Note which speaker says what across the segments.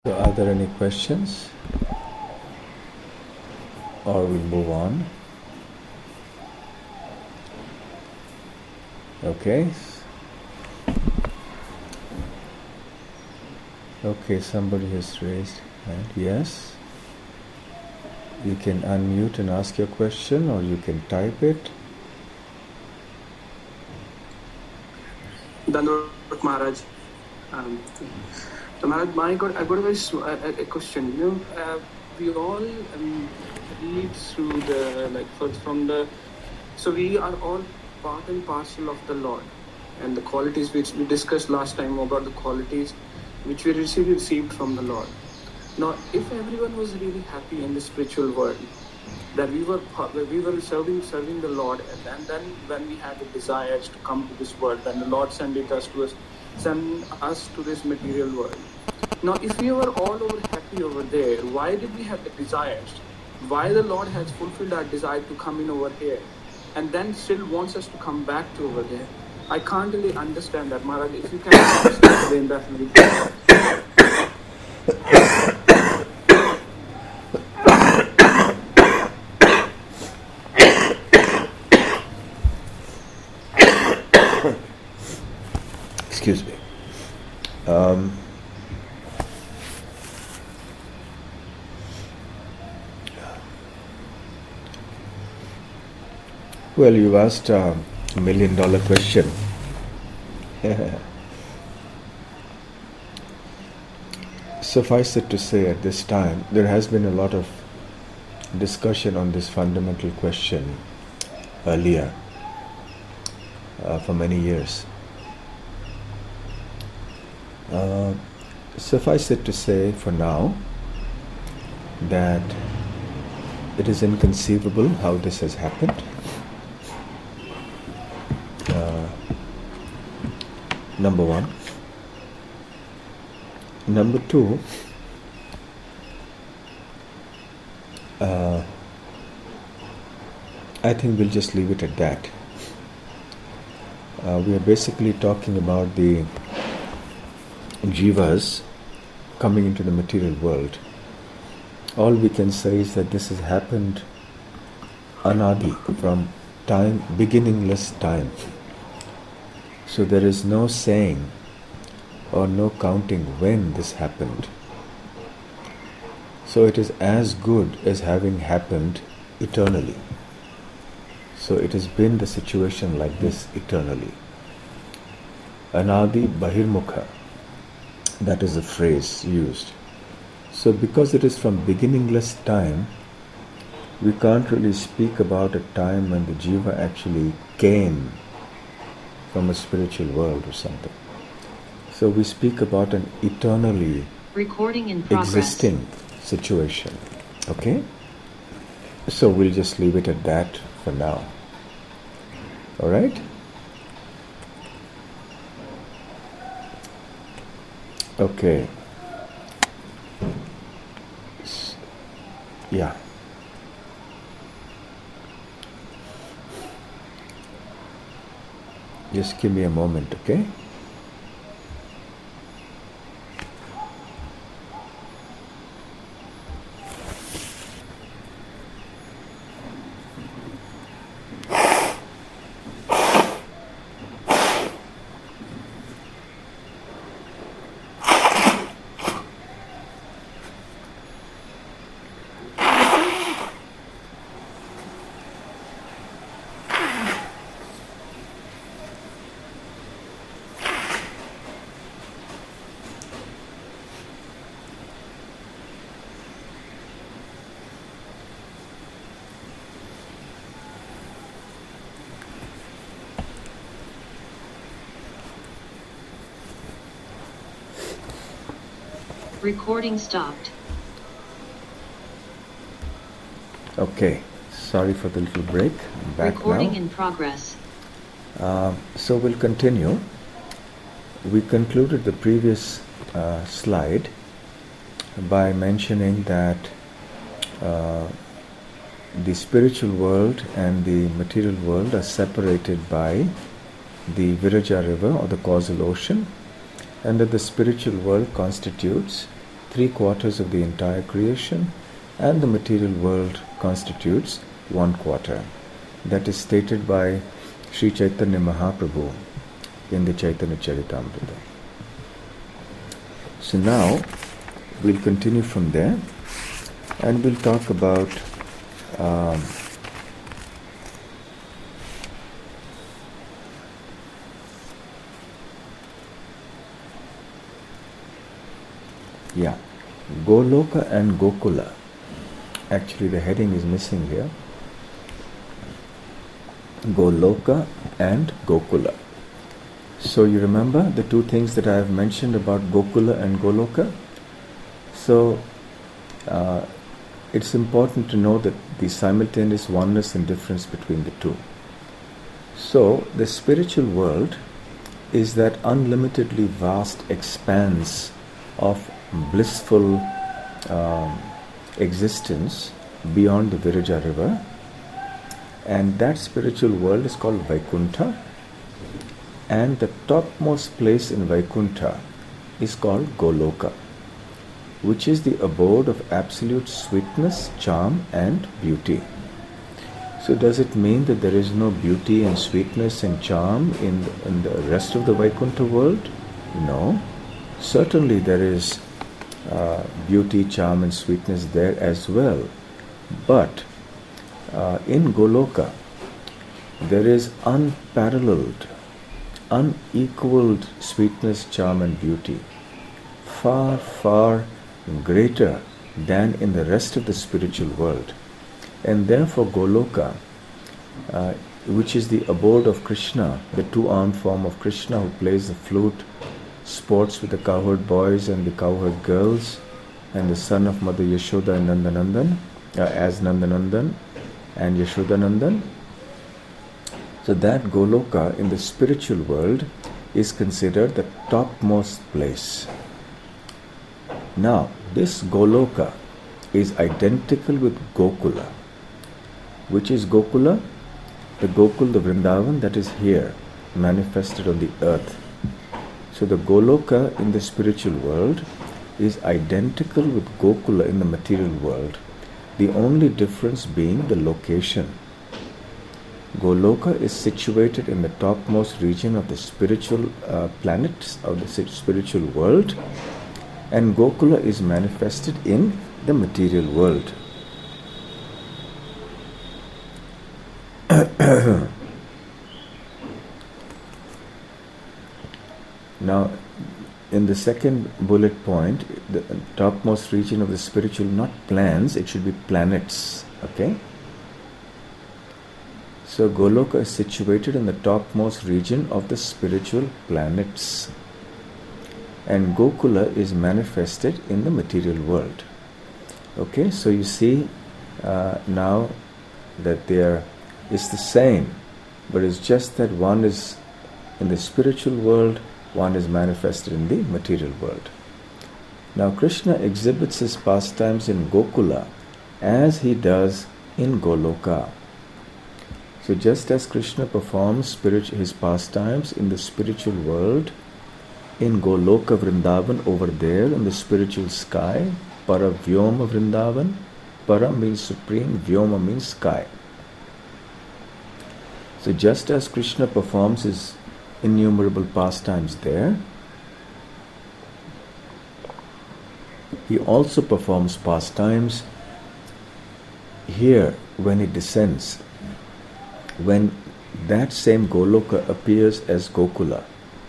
Speaker 1: So are there any questions? Or we'll move on. Okay. Okay, somebody has raised hand. Yes. You can unmute and ask your question, or you can type it.
Speaker 2: Dandavat Maharaj. So Maharaj, I got a question. We all read through so we are all part and parcel of the Lord, and the qualities which we discussed last time about the qualities which we received from the Lord. Now, if everyone was really happy in the spiritual world, that we were serving the Lord, and then when we had the desires to come to this world, then the Lord send us to this material world. Now, if we were all over happy over there, why did we have the desires? Why the Lord has fulfilled our desire to come in over here, and then still wants us to come back to over there? I can't really understand that, Maharaj. If you can explain that a little bit.
Speaker 1: Excuse me. Well, you asked a $1 million question. Suffice it to say, at this time, there has been a lot of discussion on this fundamental question earlier for many years. Suffice it to say for now that it is inconceivable how this has happened. Number one. Number two, I think we'll just leave it at that. We are basically talking about the jivas coming into the material world. All we can say is that this has happened anadi, from time, beginningless time. So there is no saying or no counting when this happened. So it is as good as having happened eternally. So it has been the situation like this eternally. Anadi Bahirmukha, that is the phrase used. So because it is from beginningless time, we can't really speak about a time when the jiva actually came from a spiritual world or something. So we speak about an eternally existing situation. Okay? So we'll just leave it at that for now. Alright? Okay. Yeah. Just give me a moment, okay?
Speaker 3: Recording stopped.
Speaker 1: Okay, sorry for the little break. I'm back
Speaker 3: Recording
Speaker 1: now.
Speaker 3: in progress.
Speaker 1: So we'll continue. We concluded the previous slide by mentioning that the spiritual world and the material world are separated by the Viraja river or the causal ocean, and that the spiritual world constitutes 3/4 of the entire creation, and the material world constitutes 1/4. That is stated by Sri Chaitanya Mahaprabhu in the Chaitanya Charitamrita. So now we'll continue from there, and we'll talk about Goloka and Gokula. Actually, the heading is missing here. Goloka and Gokula. So you remember the two things that I have mentioned about Gokula and Goloka? So it's important to know that the simultaneous oneness and difference between the two. So the spiritual world is that unlimitedly vast expanse of blissful existence beyond the Viraja river, and that spiritual world is called Vaikuntha, and the topmost place in Vaikuntha is called Goloka, which is the abode of absolute sweetness, charm and beauty. So does it mean that there is no beauty and sweetness and charm in the rest of the Vaikuntha world? No. Certainly there is beauty, charm and sweetness there as well. But in Goloka, there is unparalleled, unequaled sweetness, charm and beauty, far, far greater than in the rest of the spiritual world. And therefore Goloka, which is the abode of Krishna, the two-armed form of Krishna who plays the flute, sports with the cowherd boys and the cowherd girls, and the son of Mother Yashoda and Nandanandan, as Nandanandan and Yashodanandan. So that Goloka in the spiritual world is considered the topmost place. Now, this Goloka is identical with Gokula. Which is Gokula? The Gokul, the Vrindavan that is here, manifested on the earth. So the Goloka in the spiritual world is identical with Gokula in the material world, the only difference being the location. Goloka is situated in the topmost region of the spiritual planets, of the spiritual world, and Gokula is manifested in the material world. Now, in the second bullet point, the topmost region of the spiritual, not plans, it should be planets. Okay? So Goloka is situated in the topmost region of the spiritual planets, and Gokula is manifested in the material world. Okay, so you see now that it's the same, but it's just that one is in the spiritual world, one is manifested in the material world. Now Krishna exhibits his pastimes in Gokula as he does in Goloka. So just as Krishna performs his pastimes in the spiritual world, in Goloka Vrindavan over there in the spiritual sky, Para Vyoma Vrindavan, Para means supreme, Vyoma means sky. So just as Krishna performs his innumerable pastimes there, he also performs pastimes here when he descends, when that same Goloka appears as Gokula.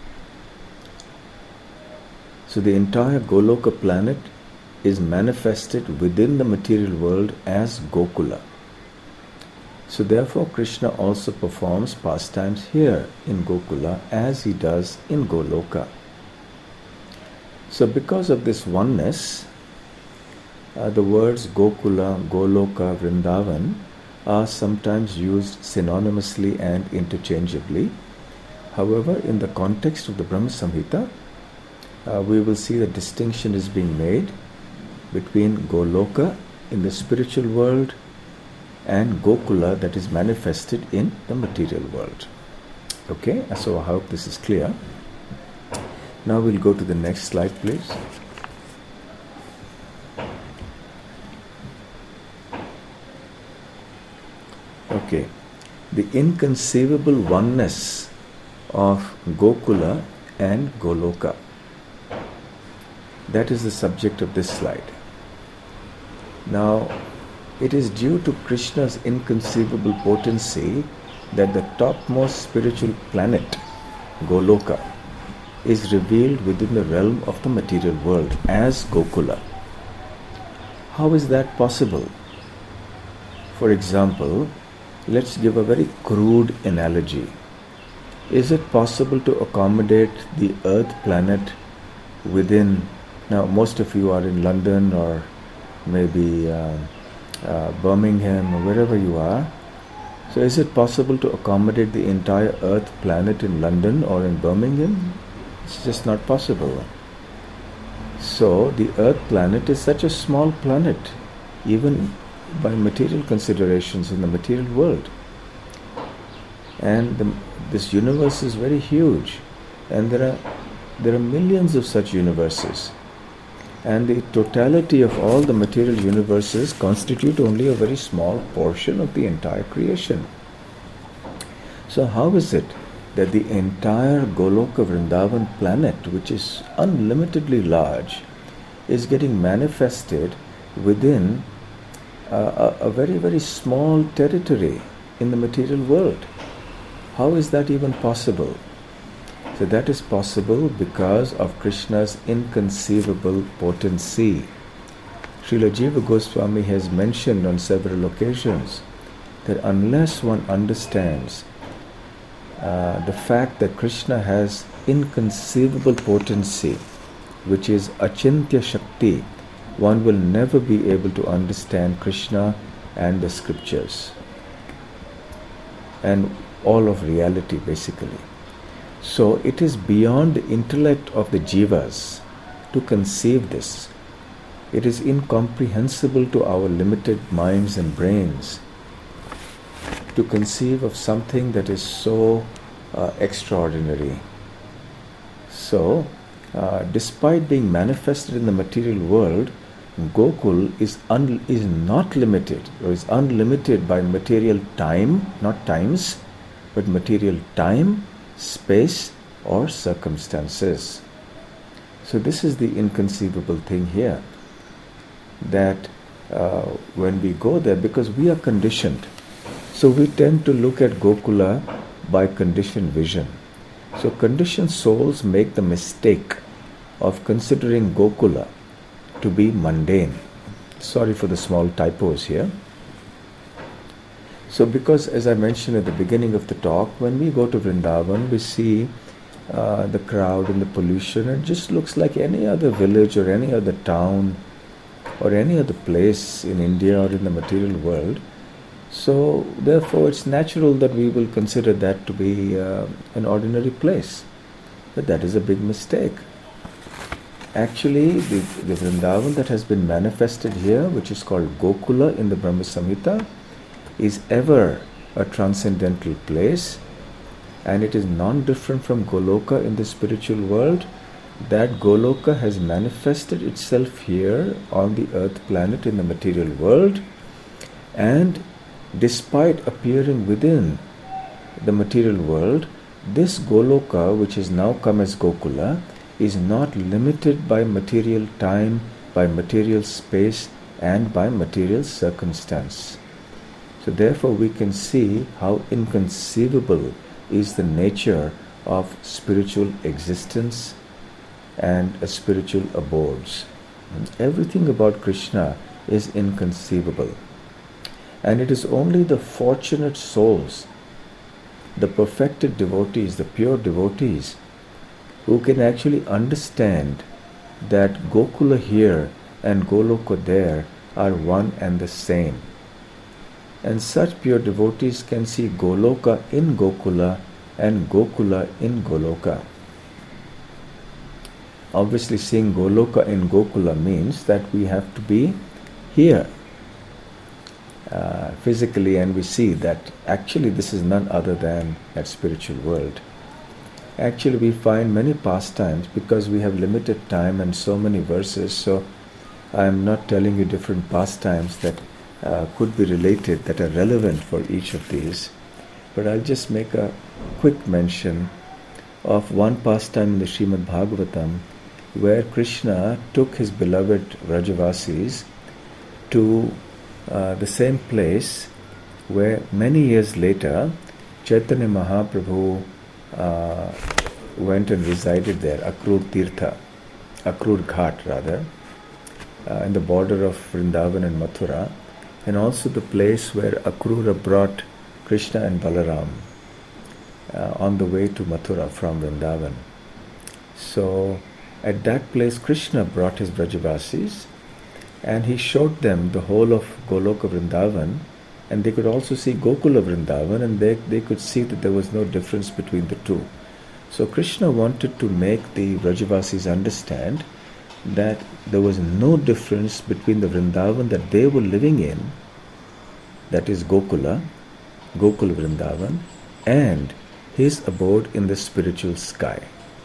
Speaker 1: So the entire Goloka planet is manifested within the material world as Gokula. So therefore Krishna also performs pastimes here in Gokula as he does in Goloka. So because of this oneness, the words Gokula, Goloka, Vrindavan are sometimes used synonymously and interchangeably. However, in the context of the Brahma Samhita, we will see the distinction is being made between Goloka in the spiritual world and Gokula that is manifested in the material world. Okay, so I hope this is clear. Now we'll go to the next slide, please. Okay. The inconceivable oneness of Gokula and Goloka. That is the subject of this slide. Now, it is due to Krishna's inconceivable potency that the topmost spiritual planet, Goloka, is revealed within the realm of the material world as Gokula. How is that possible? For example, let's give a very crude analogy. Is it possible to accommodate the Earth planet within, now most of you are in London or maybe Birmingham or wherever you are. So is it possible to accommodate the entire Earth planet in London or in Birmingham? It's just not possible. So the Earth planet is such a small planet, even by material considerations in the material world. And this universe is very huge, and there are millions of such universes. And the totality of all the material universes constitute only a very small portion of the entire creation. So how is it that the entire Goloka Vrindavan planet, which is unlimitedly large, is getting manifested within a very, very small territory in the material world? How is that even possible? So that is possible because of Krishna's inconceivable potency. Srila Jiva Goswami has mentioned on several occasions that unless one understands the fact that Krishna has inconceivable potency, which is Achintya Shakti, one will never be able to understand Krishna and the scriptures and all of reality basically. So it is beyond the intellect of the jivas to conceive this. It is incomprehensible to our limited minds and brains to conceive of something that is so extraordinary. So, despite being manifested in the material world, Gokul is not limited, or is unlimited by material time, not times, but material time, space, or circumstances. So this is the inconceivable thing here, that when we go there, because we are conditioned, so we tend to look at Gokula by conditioned vision. So conditioned souls make the mistake of considering Gokula to be mundane. Sorry for the small typos here. So because, as I mentioned at the beginning of the talk, when we go to Vrindavan, we see the crowd and the pollution. It just looks like any other village or any other town or any other place in India or in the material world. So therefore it's natural that we will consider that to be an ordinary place. But that is a big mistake. Actually, the Vrindavan that has been manifested here, which is called Gokula in the Brahma Samhita, is ever a transcendental place, and it is non-different from Goloka in the spiritual world. That Goloka has manifested itself here on the earth planet in the material world, and despite appearing within the material world, this Goloka, which has now come as Gokula, is not limited by material time, by material space, and by material circumstance. So therefore we can see how inconceivable is the nature of spiritual existence and spiritual abodes. And everything about Krishna is inconceivable. And it is only the fortunate souls, the perfected devotees, the pure devotees, who can actually understand that Gokula here and Goloka there are one and the same. And such pure devotees can see Goloka in Gokula and Gokula in Goloka. Obviously, seeing Goloka in Gokula means that we have to be here physically, and we see that actually this is none other than that spiritual world. Actually, we find many pastimes because we have limited time and so many verses, so I am not telling you different pastimes that could be related that are relevant for each of these. But I'll just make a quick mention of one pastime in the Srimad Bhagavatam where Krishna took his beloved Vrajavasis to the same place where many years later Chaitanya Mahaprabhu went and resided there, Akrur Ghat rather, in the border of Vrindavan and Mathura, and also the place where Akrura brought Krishna and Balaram on the way to Mathura from Vrindavan. So at that place Krishna brought his Vrajavasis and he showed them the whole of Goloka Vrindavan, and they could also see Gokula Vrindavan, and they could see that there was no difference between the two. So Krishna wanted to make the Vrajavasis understand that there was no difference between the Vrindavan that they were living in, that is Gokula Vrindavan, and his abode in the spiritual sky.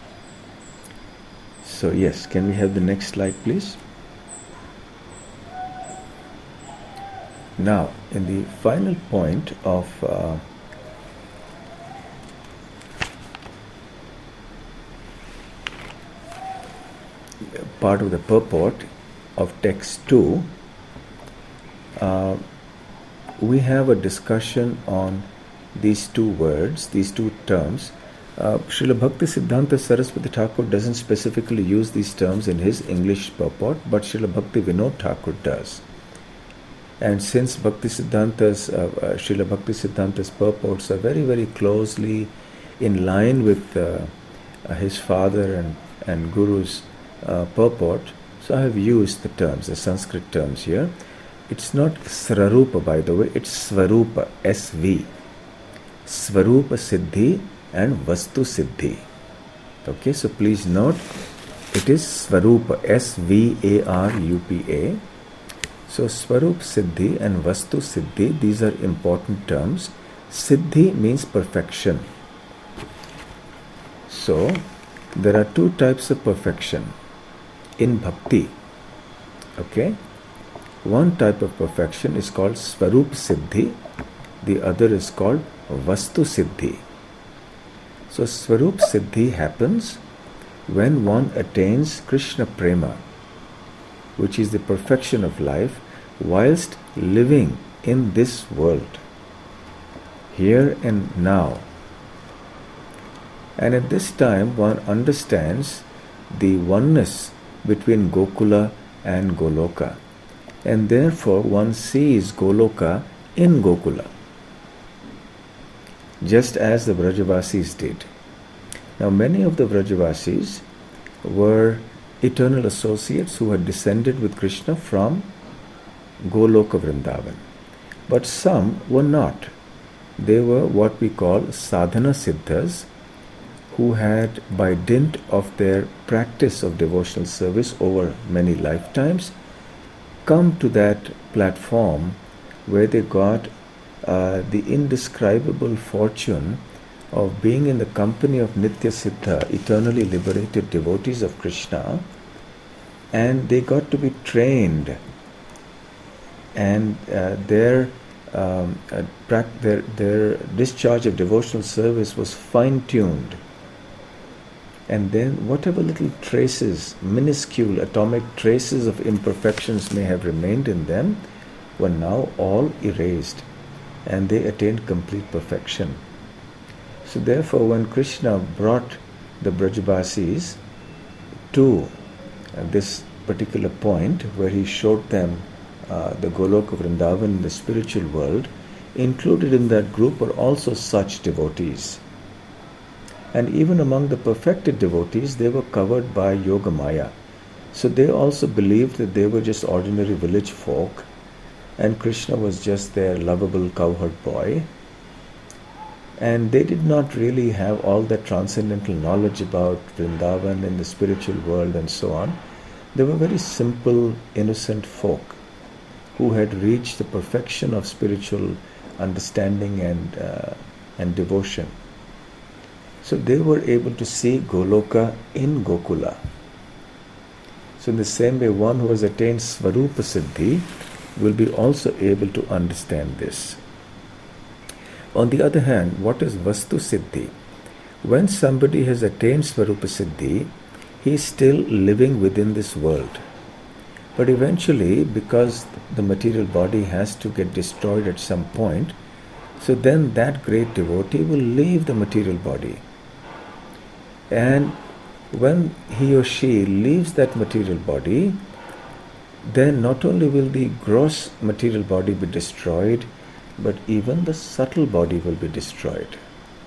Speaker 1: So yes, can we have the next slide please? Now, in the final point of part of the purport of text 2, we have a discussion on these two words, these two terms. Srila Bhakti Siddhanta Saraswati Thakur doesn't specifically use these terms in his English purport, but Srila Bhakti Vinod Thakur does. And since Srila Bhakti Siddhanta's purports are very, very closely in line with his father and Guru's purport, so I have used the terms, the Sanskrit terms here. It's not Srarupa, by the way, it's Svarupa, SV. Svarupa Siddhi and Vastu Siddhi. Okay, so please note, it is Svarupa, S-V-A-R-U-P-A. So Svarup Siddhi and Vastu Siddhi, these are important terms. Siddhi means perfection. So there are two types of perfection in bhakti. Okay, one type of perfection is called Svarup Siddhi, the other is called Vastu Siddhi. So Svarup Siddhi happens when one attains Krishna Prema, which is the perfection of life, whilst living in this world, here and now. And at this time one understands the oneness between Gokula and Goloka, and therefore one sees Goloka in Gokula, just as the Vrajavasis did. Now many of the Vrajavasis were eternal associates who had descended with Krishna from Goloka Vrindavan, but some were not. They were what we call sadhana siddhas, who had, by dint of their practice of devotional service over many lifetimes, come to that platform where they got the indescribable fortune of being in the company of Nitya Siddha, eternally liberated devotees of Krishna, and they got to be trained, and their discharge of devotional service was fine-tuned. And then whatever little traces, minuscule atomic traces of imperfections may have remained in them, were now all erased, and they attained complete perfection. So therefore, when Krishna brought the Brajavasis to this particular point where he showed them the Goloka Vrindavan in the spiritual world, included in that group were also such devotees. And even among the perfected devotees, they were covered by Yoga Maya. So they also believed that they were just ordinary village folk, and Krishna was just their lovable cowherd boy. And they did not really have all that transcendental knowledge about Vrindavan and the spiritual world and so on. They were very simple, innocent folk who had reached the perfection of spiritual understanding and devotion. So they were able to see Goloka in Gokula. So in the same way, one who has attained Svarupa Siddhi will be also able to understand this. On the other hand, what is Vastu Siddhi? When somebody has attained Svarupa Siddhi, he is still living within this world. But eventually, because the material body has to get destroyed at some point, so then that great devotee will leave the material body. And when he or she leaves that material body, then not only will the gross material body be destroyed, but even the subtle body will be destroyed.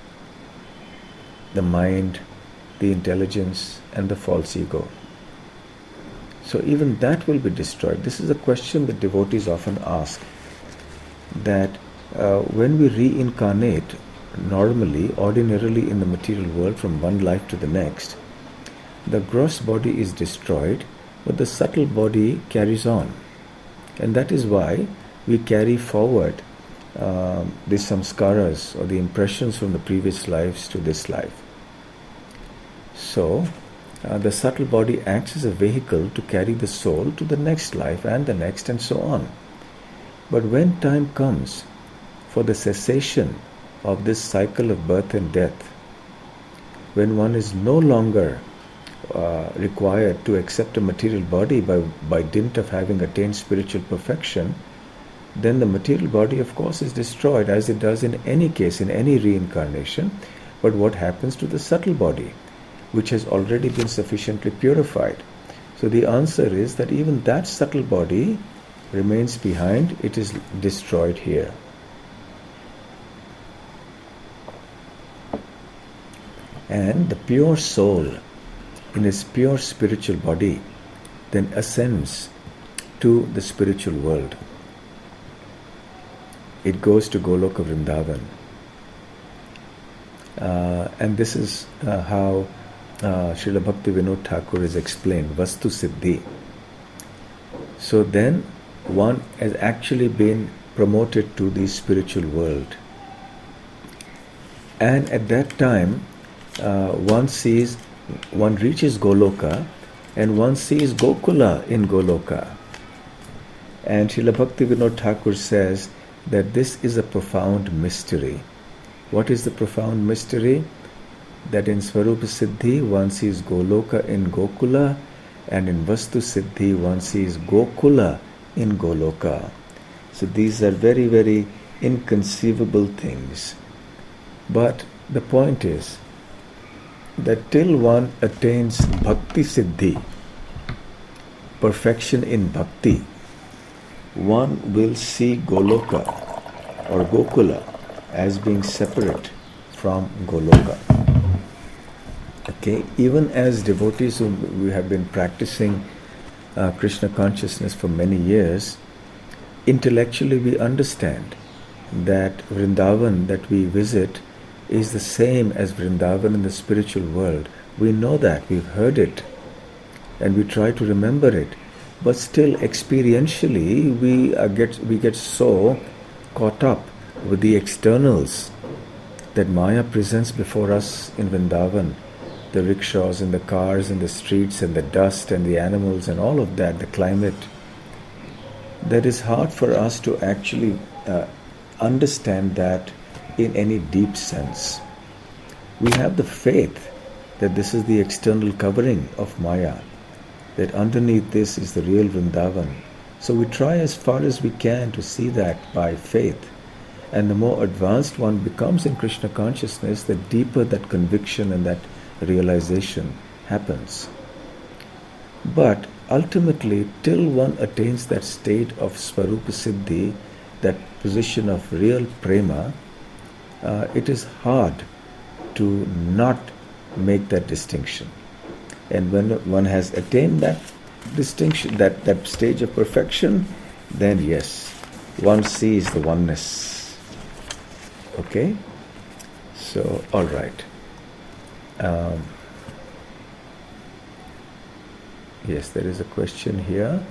Speaker 1: The mind, the intelligence, and the false ego. So even that will be destroyed. This is a question that devotees often ask, that when we reincarnate normally, ordinarily in the material world from one life to the next, the gross body is destroyed, but the subtle body carries on. And that is why we carry forward the samskaras or the impressions from the previous lives to this life. So, the subtle body acts as a vehicle to carry the soul to the next life and the next and so on. But when time comes for the cessation of this cycle of birth and death, when one is no longer required to accept a material body by dint of having attained spiritual perfection, then the material body of course is destroyed, as it does in any case, in any reincarnation. But what happens to the subtle body, which has already been sufficiently purified? So the answer is that even that subtle body remains behind, it is destroyed here. And the pure soul in its pure spiritual body then ascends to the spiritual world. It goes to Goloka Vrindavan. And this is how Srila Bhakti Vinod Thakur is explained, Vastu Siddhi. So then one has actually been promoted to the spiritual world. And at that time, one reaches Goloka and one sees Gokula in Goloka. And Srila Bhakti Vinod Thakur says that this is a profound mystery. What is the profound mystery? That in Svarupa Siddhi one sees Goloka in Gokula, and in Vastu Siddhi one sees Gokula in Goloka. So these are very, very inconceivable things. But the point is that till one attains Bhakti Siddhi, perfection in Bhakti, one will see Goloka or Gokula as being separate from Goloka. Okay, even as devotees who we have been practicing Krishna consciousness for many years, intellectually we understand that Vrindavan that we visit is the same as Vrindavan in the spiritual world. We know that, we've heard it, and we try to remember it. But still, experientially, we get so caught up with the externals that Maya presents before us in Vrindavan. The rickshaws and the cars and the streets and the dust and the animals and all of that, the climate. That is hard for us to actually understand that in any deep sense. We have the faith that this is the external covering of Maya, that underneath this is the real Vrindavan. So we try as far as we can to see that by faith. And the more advanced one becomes in Krishna consciousness, the deeper that conviction and that realization happens. But ultimately, till one attains that state of Svarupa Siddhi, that position of real prema, it is hard to not make that distinction. And when one has attained that distinction, that stage of perfection, then yes, one sees the oneness. Okay? So, all right. Yes, there is a question here.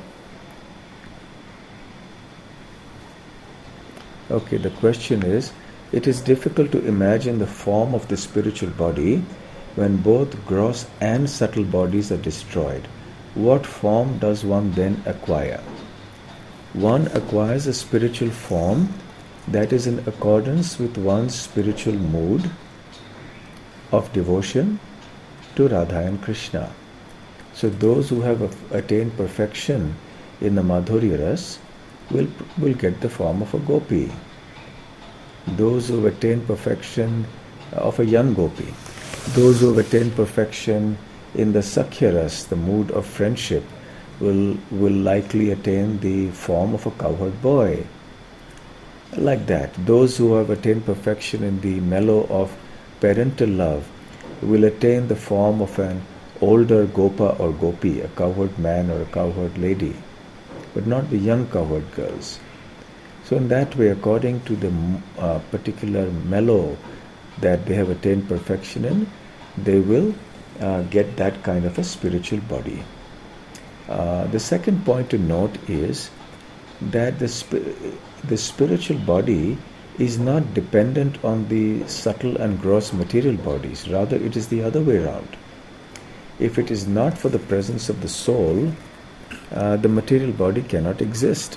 Speaker 1: Okay, the question is, it is difficult to imagine the form of the spiritual body when both gross and subtle bodies are destroyed. What form does one then acquire? one acquires a spiritual form that is in accordance with one's spiritual mood of devotion to Radha and Krishna. So those who have attained perfection in the Madhurya Ras will get the form of a gopi. Those who have attained perfection of a young gopi. Those who have attained perfection in the Sakhya Ras, the mood of friendship, will likely attain the form of a cowherd boy. Like that. Those who have attained perfection in the mellow of parental love will attain the form of an older gopa or gopi, a cowherd man or a cowherd lady, but not the young cowherd girls. So in that way, according to the particular mellow that they have attained perfection in, they will get that kind of a spiritual body. The second point to note is that the spiritual body is not dependent on the subtle and gross material bodies. Rather, it is the other way around. If it is not for the presence of the soul, the material body cannot exist.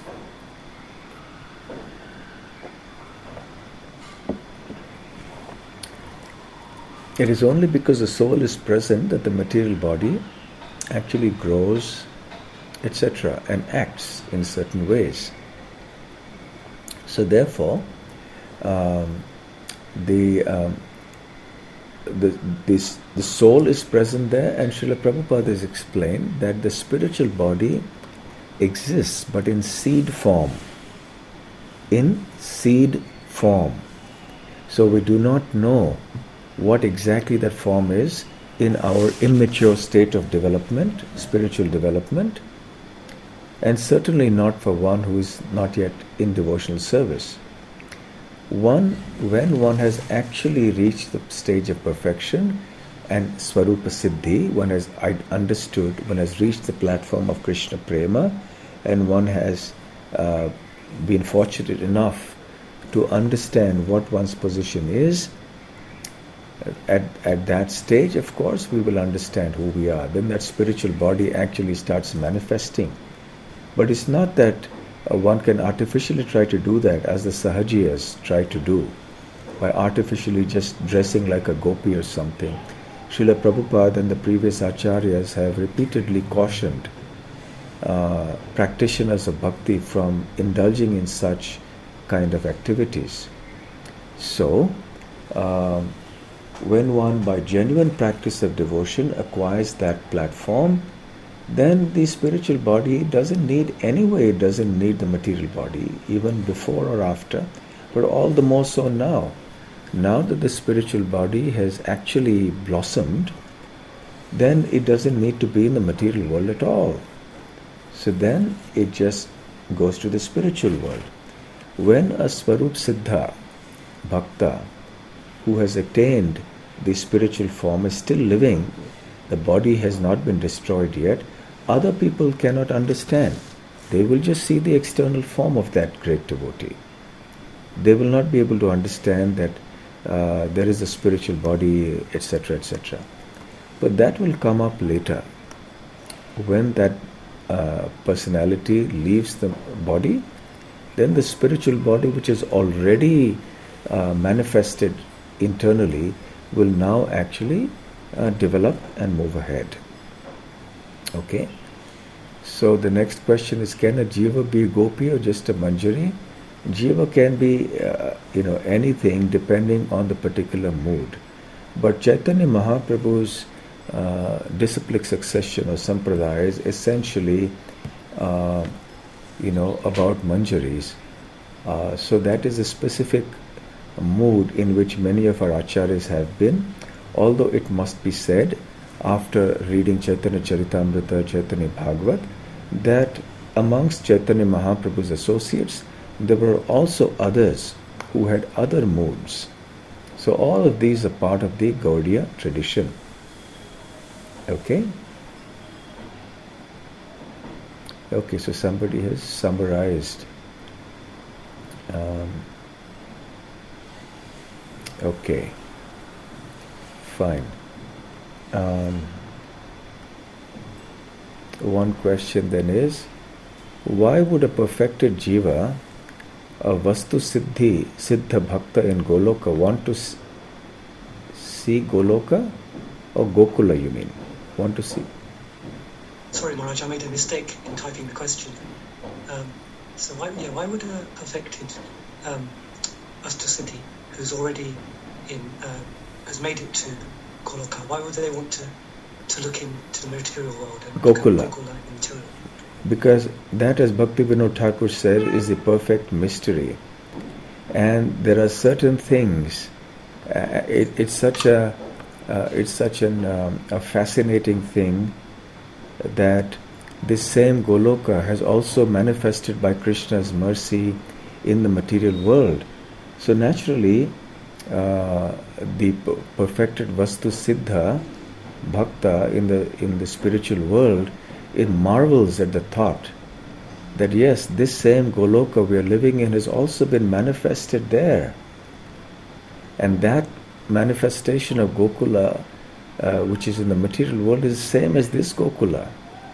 Speaker 1: It is only because the soul is present that the material body actually grows, etc., and acts in certain ways. So therefore, the soul is present there, and Srila Prabhupada has explained that the spiritual body exists but in seed form. In seed form. So we do not know what exactly that form is in our immature state of development, spiritual development, and certainly not for one who is not yet in devotional service. When one has actually reached the stage of perfection and Swarupa Siddhi, one has understood, one has reached the platform of Krishna Prema, and one has been fortunate enough to understand what one's position is, at that stage, of course, we will understand who we are. Then that spiritual body actually starts manifesting. But it's not that one can artificially try to do that as the Sahajiyas try to do, by artificially just dressing like a gopi or something. Srila Prabhupada and the previous acharyas have repeatedly cautioned practitioners of bhakti from indulging in such kind of activities. So, when one by genuine practice of devotion acquires that platform, then the spiritual body doesn't need the material body, even before or after, but all the more so now. Now that the spiritual body has actually blossomed, then it doesn't need to be in the material world at all. So then it just goes to the spiritual world. When a Swarup Siddha Bhakta who has attained the spiritual form is still living, the body has not been destroyed yet, other people cannot understand. They will just see the external form of that great devotee. They will not be able to understand that there is a spiritual body, etc., etc. But that will come up later. When that personality leaves the body, then the spiritual body, which is already manifested internally, will now actually develop and move ahead. Okay? So the next question is, can a jiva be a gopi or just a manjari? Jiva can be anything depending on the particular mood. But Chaitanya Mahaprabhu's disciplic succession or sampradaya is essentially about manjaris. So that is a specific mood in which many of our acharyas have been, although it must be said after reading Chaitanya Charitamrita, Chaitanya Bhagavat, that amongst Chaitanya Mahaprabhu's associates there were also others who had other moods. So all of these are part of the Gaudiya tradition. Okay? Okay, so somebody has summarized. Okay, fine. One question then is, Why would a perfected jiva, a Vastu Siddha Bhakta in Goloka, want to see Goloka or Gokula, you mean? Want to see?
Speaker 4: Sorry, Maharaj, I made a mistake in typing the question. So why would a perfected Vastu Siddhi, who's already has made it to Goloka, why would they want to look into the material world and
Speaker 1: Gokula.
Speaker 4: Gokula in the material?
Speaker 1: Because that, as Bhaktivinoda Thakur said, is the perfect mystery. And there are certain things. It's such a fascinating thing that this same Goloka has also manifested by Krishna's mercy in the material world. So naturally, the perfected Vastu Siddha Bhakta in the spiritual world, it marvels at the thought that yes, this same Goloka we are living in has also been manifested there. And that manifestation of Gokula, which is in the material world, is the same as this Gokula.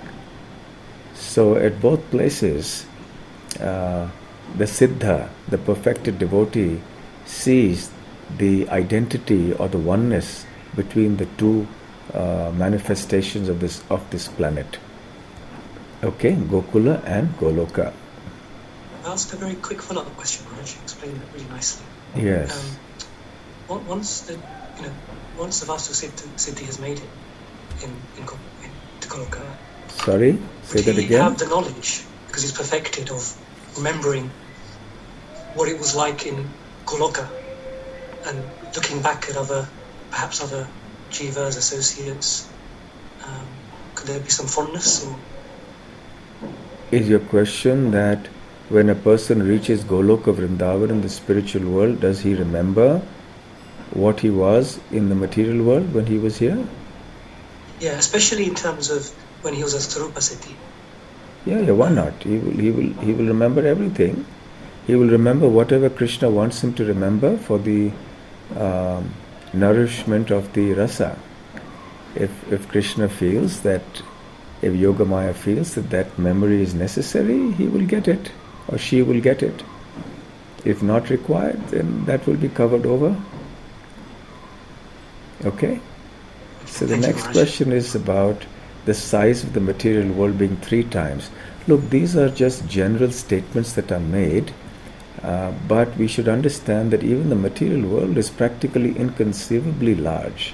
Speaker 1: So at both places, the Siddha, the perfected devotee, sees the identity or the oneness between the two manifestations of this planet. Okay, Gokula and Goloka.
Speaker 4: I'll ask a very quick follow-up question, Maharaj. You explained it really nicely.
Speaker 1: Yes.
Speaker 4: Once the Vastu Siddhi has made it to Goloka,
Speaker 1: Sorry, say that
Speaker 4: he
Speaker 1: again.
Speaker 4: have the knowledge, because he's perfected, of remembering what it was like in Goloka and looking back at perhaps other jivas, associates. Could there be some fondness? Or?
Speaker 1: Is your question that when a person reaches Goloka Vrindavan in the spiritual world, does he remember what he was in the material world when he was here?
Speaker 4: Yeah, especially in terms of when he was a Sarupa Siddhi.
Speaker 1: Yeah, why not? He will remember everything. He will remember whatever Krishna wants him to remember for the nourishment of the rasa. If Krishna feels that, if Yogamaya feels that memory is necessary, he will get it, or she will get it. If not required, then that will be covered over. Okay? So the next question is about the size of the material world being 3 times. Look, these are just general statements that are made, but we should understand that even the material world is practically inconceivably large.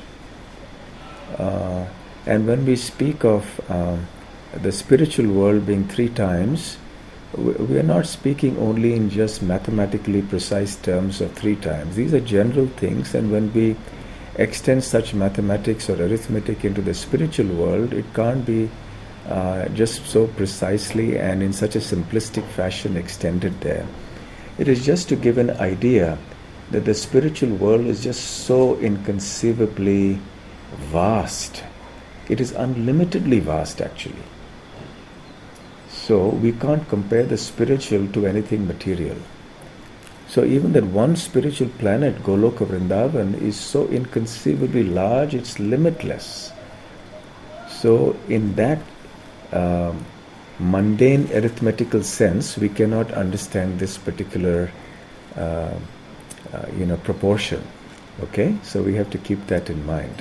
Speaker 1: And when we speak of the spiritual world being 3 times, we are not speaking only in just mathematically precise terms of 3 times. These are general things, and when we extend such mathematics or arithmetic into the spiritual world, it can't be just so precisely and in such a simplistic fashion extended there. It is just to give an idea that the spiritual world is just so inconceivably vast. It is unlimitedly vast, actually. So we can't compare the spiritual to anything material. So even that one spiritual planet, Goloka Vrindavan, is so inconceivably large, it's limitless. So in that mundane arithmetical sense, we cannot understand this particular proportion. Okay? So we have to keep that in mind.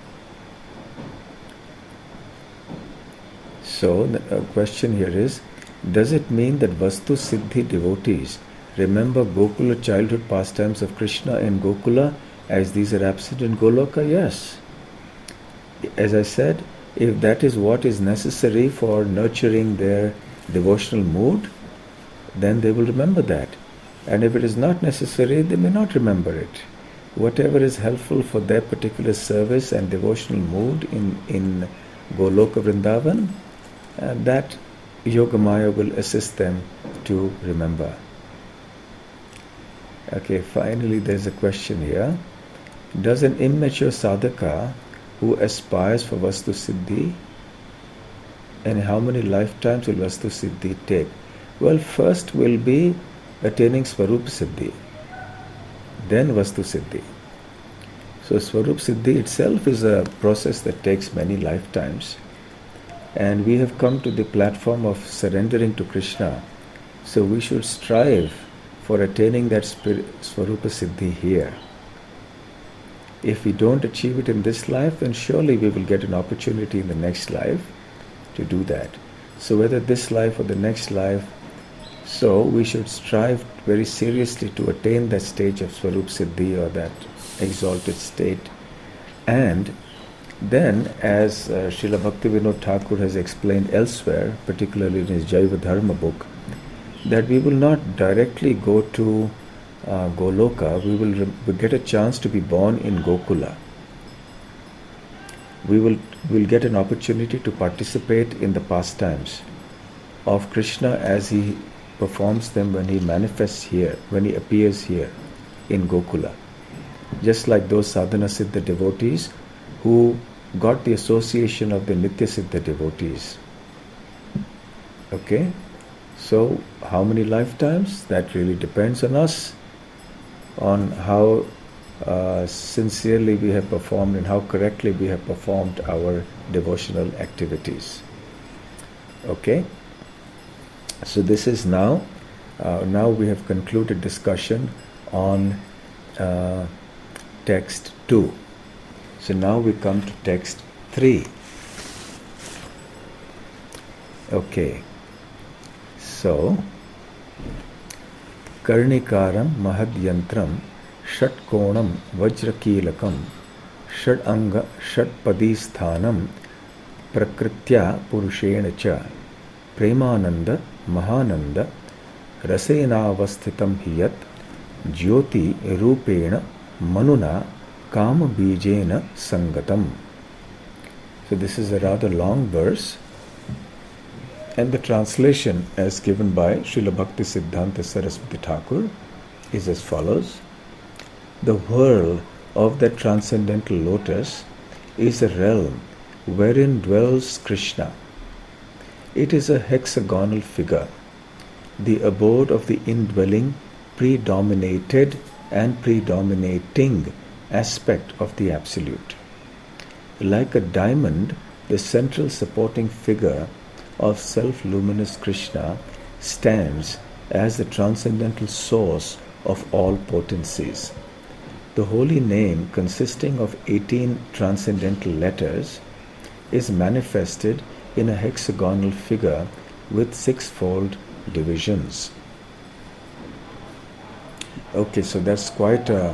Speaker 1: So the question here is, does it mean that Vastu Siddhi devotees remember Gokula childhood pastimes of Krishna in Gokula as these are absent in Goloka? Yes. As I said, if that is what is necessary for nurturing their devotional mood, then they will remember that. And if it is not necessary, they may not remember it. Whatever is helpful for their particular service and devotional mood in Goloka Vrindavan, that Yogamaya will assist them to remember. Okay, finally there's a question here. Does an immature sadhaka who aspires for Vastu Siddhi, and how many lifetimes will Vastu Siddhi take? Well, first will be attaining Swarup Siddhi, then Vastu Siddhi. So Swarup Siddhi itself is a process that takes many lifetimes. And we have come to the platform of surrendering to Krishna. So we should strive for attaining that Swarupa Siddhi here. If we don't achieve it in this life, then surely we will get an opportunity in the next life to do that. So whether this life or the next life, so we should strive very seriously to attain that stage of Swarup Siddhi, or that exalted state. And then, as Srila Bhaktivinoda Thakur has explained elsewhere, particularly in his Jaiva Dharma book, that we will not directly go to Goloka, we will get a chance to be born in Gokula. We'll get an opportunity to participate in the pastimes of Krishna as he performs them when he manifests here, when he appears here in Gokula. Just like those Sadhana Siddha devotees who got the association of the Nitya Siddha devotees. Okay? So, how many lifetimes? That really depends on us, on how sincerely we have performed and how correctly we have performed our devotional activities. Okay? So this is now we have concluded discussion on text 2. So now we come to text 3. Okay. So, Karnikaram Mahadyantram Shatkonam Vajrakilakam Shadanga Shatpadisthanam Prakritya Purushena Cha Premananda Mahananda Rasenavasthitam Hiyat Jyoti Rupena Manuna Kama Bijena Sangatam. So this is a rather long verse, and the translation as given by Srila Bhakti Siddhanta Saraswati Thakur is as follows. The whirl of that transcendental lotus is a realm wherein dwells Krishna. It is a hexagonal figure, the abode of the indwelling, predominated and predominating aspect of the Absolute. Like a diamond, the central supporting figure of self-luminous Krishna stands as the transcendental source of all potencies. The holy name, consisting of 18 transcendental letters, is manifested in a hexagonal figure with sixfold divisions. Okay, so that's quite a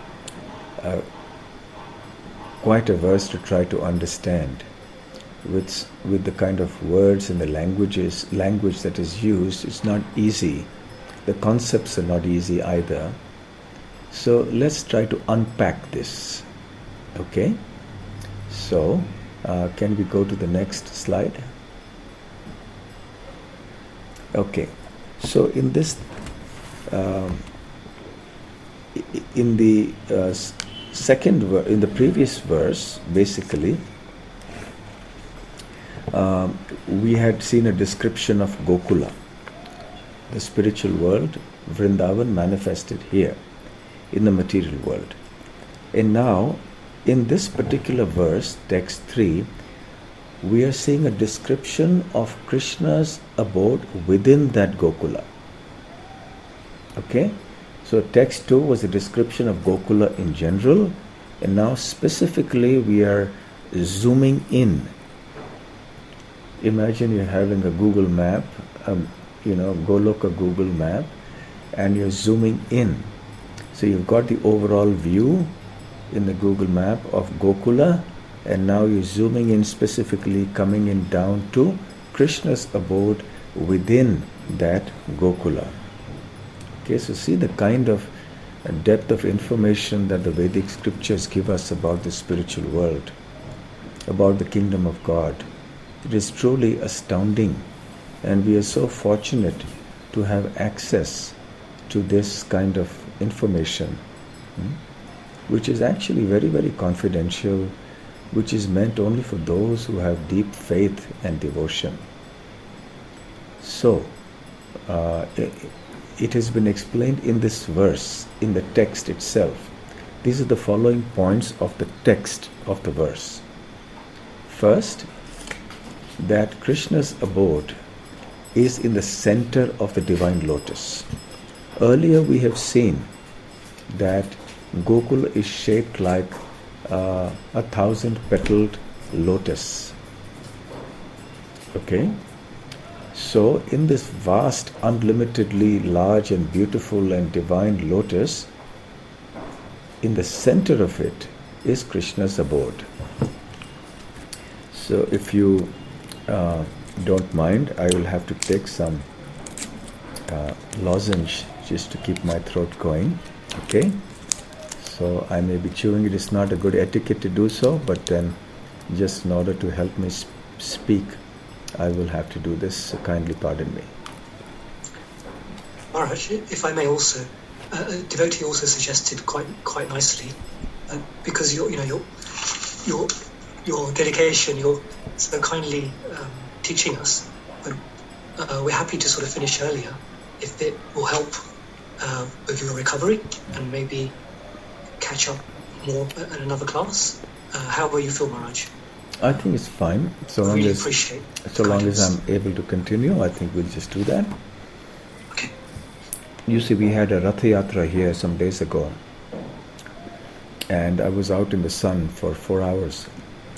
Speaker 1: verse to try to understand. With the kind of words and the language that is used, it's not easy. The concepts are not easy either. So let's try to unpack this. Okay? So, can we go to the next slide? Okay. So in this, in the in the previous verse, basically, we had seen a description of Gokula, the spiritual world, Vrindavan manifested here in the material world. And now, in this particular verse, text 3, we are seeing a description of Krishna's abode within that Gokula. Okay? So text 2 was a description of Gokula in general, and now specifically we are zooming in. Imagine you're having a Google map, Goloka Google map, and you're zooming in. So you've got the overall view in the Google map of Gokula, and now you're zooming in, specifically coming in down to Krishna's abode within that Gokula. Okay, so see the kind of depth of information that the Vedic scriptures give us about the spiritual world, about the kingdom of God. It is truly astounding, and we are so fortunate to have access to this kind of information, which is actually very, very confidential, which is meant only for those who have deep faith and devotion. So, it has been explained in this verse, in the text itself. These are the following points of the text of the verse. First, that Krishna's abode is in the center of the divine lotus. Earlier we have seen that Gokula is shaped like a 1,000-petaled lotus. Okay? So in this vast, unlimitedly large and beautiful and divine lotus, in the center of it is Krishna's abode. So if you don't mind, I will have to take some lozenge just to keep my throat going. Okay? So I may be chewing. It is not a good etiquette to do so, but then just in order to help me speak, I will have to do this. So kindly pardon me.
Speaker 4: Maharaj, if I may also, a devotee also suggested quite nicely, because your dedication, you're so kindly teaching us. We're happy to sort of finish earlier if it will help with your recovery and maybe catch up more at another class. How will you feel, Maharaj?
Speaker 1: I think it's fine. So long
Speaker 4: really
Speaker 1: as
Speaker 4: appreciate
Speaker 1: so long as I'm able to continue, I think we'll just do that.
Speaker 4: Okay.
Speaker 1: You see, we had a Ratha Yatra here some days ago, and I was out in the sun for 4 hours,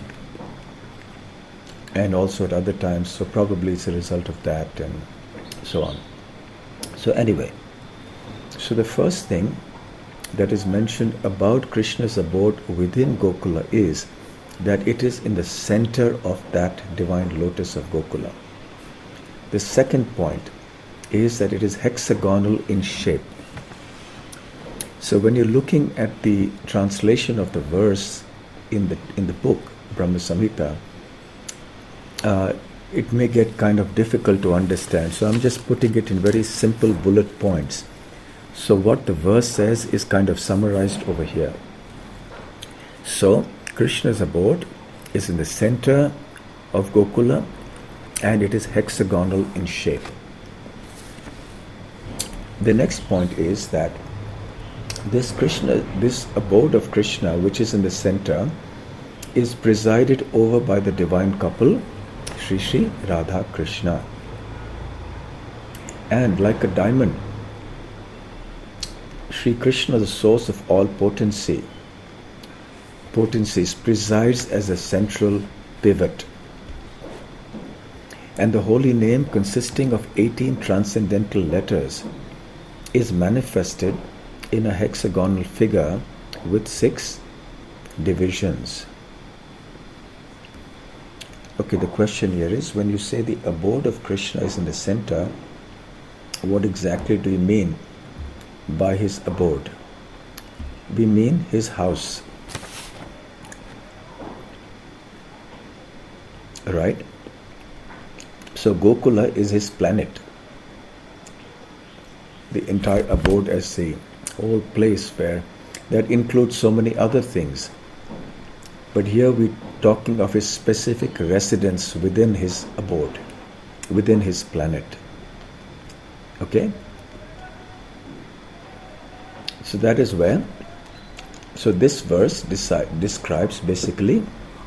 Speaker 1: and also at other times, so probably it's a result of that and so on. So anyway, so the first thing that is mentioned about Krishna's abode within Gokula is that it is in the center of that divine lotus of Gokula. The second point is that it is hexagonal in shape. So when you're looking at the translation of the verse in the book Brahma Samhita, it may get kind of difficult to understand. So I'm just putting it in very simple bullet points. So what the verse says is kind of summarized over here. So Krishna's abode is in the center of Gokula, and it is hexagonal in shape. The next point is that this abode of Krishna, which is in the center, is presided over by the divine couple, Sri Sri Radha Krishna. And like a diamond, Sri Krishna, the source of all potencies, presides as a central pivot. And the holy name, consisting of 18 transcendental letters, is manifested in a hexagonal figure with 6 divisions. Okay, the question here is, when you say the abode of Krishna is in the center, what exactly do you mean by his abode? We mean his house. Right? So Gokula is his planet. The entire abode as the whole place where that includes so many other things. But here we're talking of his specific residence within his abode, within his planet. Okay? So that is where, so this verse describes basically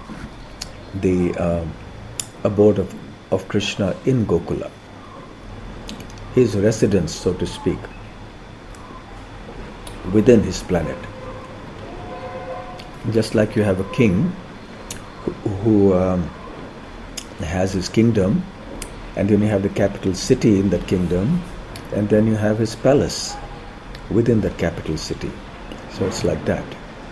Speaker 1: the abode of Krishna in Gokula, his residence, so to speak, within his planet. Just like you have a king who has his kingdom, and then you have the capital city in that kingdom, and then you have his palace within that capital city. So it's like that.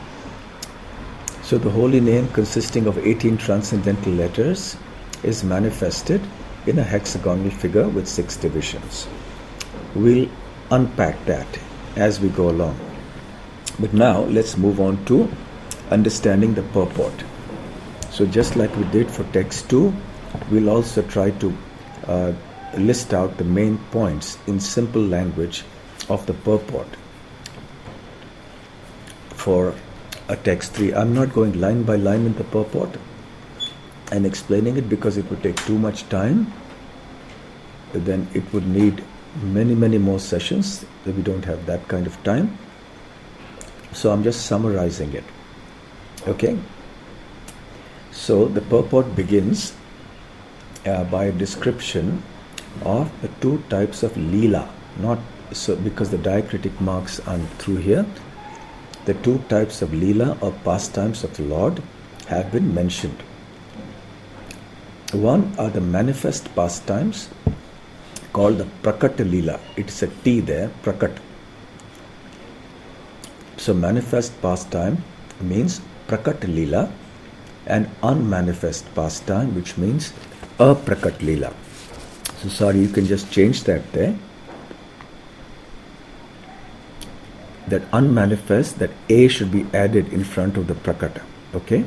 Speaker 1: So the holy name, consisting of 18 transcendental letters, is manifested in a hexagonal figure with 6 divisions. We'll unpack that as we go along. But now let's move on to understanding the purport. So just like we did for text 2, we'll also try to list out the main points in simple language of the purport for a text 3. I'm not going line by line in the purport and explaining it because it would take too much time. Then it would need many more sessions. We don't have that kind of time. So I'm just summarizing it. Okay? So the purport begins by a description of the two types of Leela. Not so because the diacritic marks are through here. The two types of Leela or pastimes of the Lord have been mentioned. One are the manifest pastimes called the Prakat Leela. It's a T there, Prakat. So manifest pastime means Prakat Leela, and unmanifest pastime, which means Aprakat Leela. So sorry, you can just change that there. That unmanifest, that A should be added in front of the Prakata. Okay?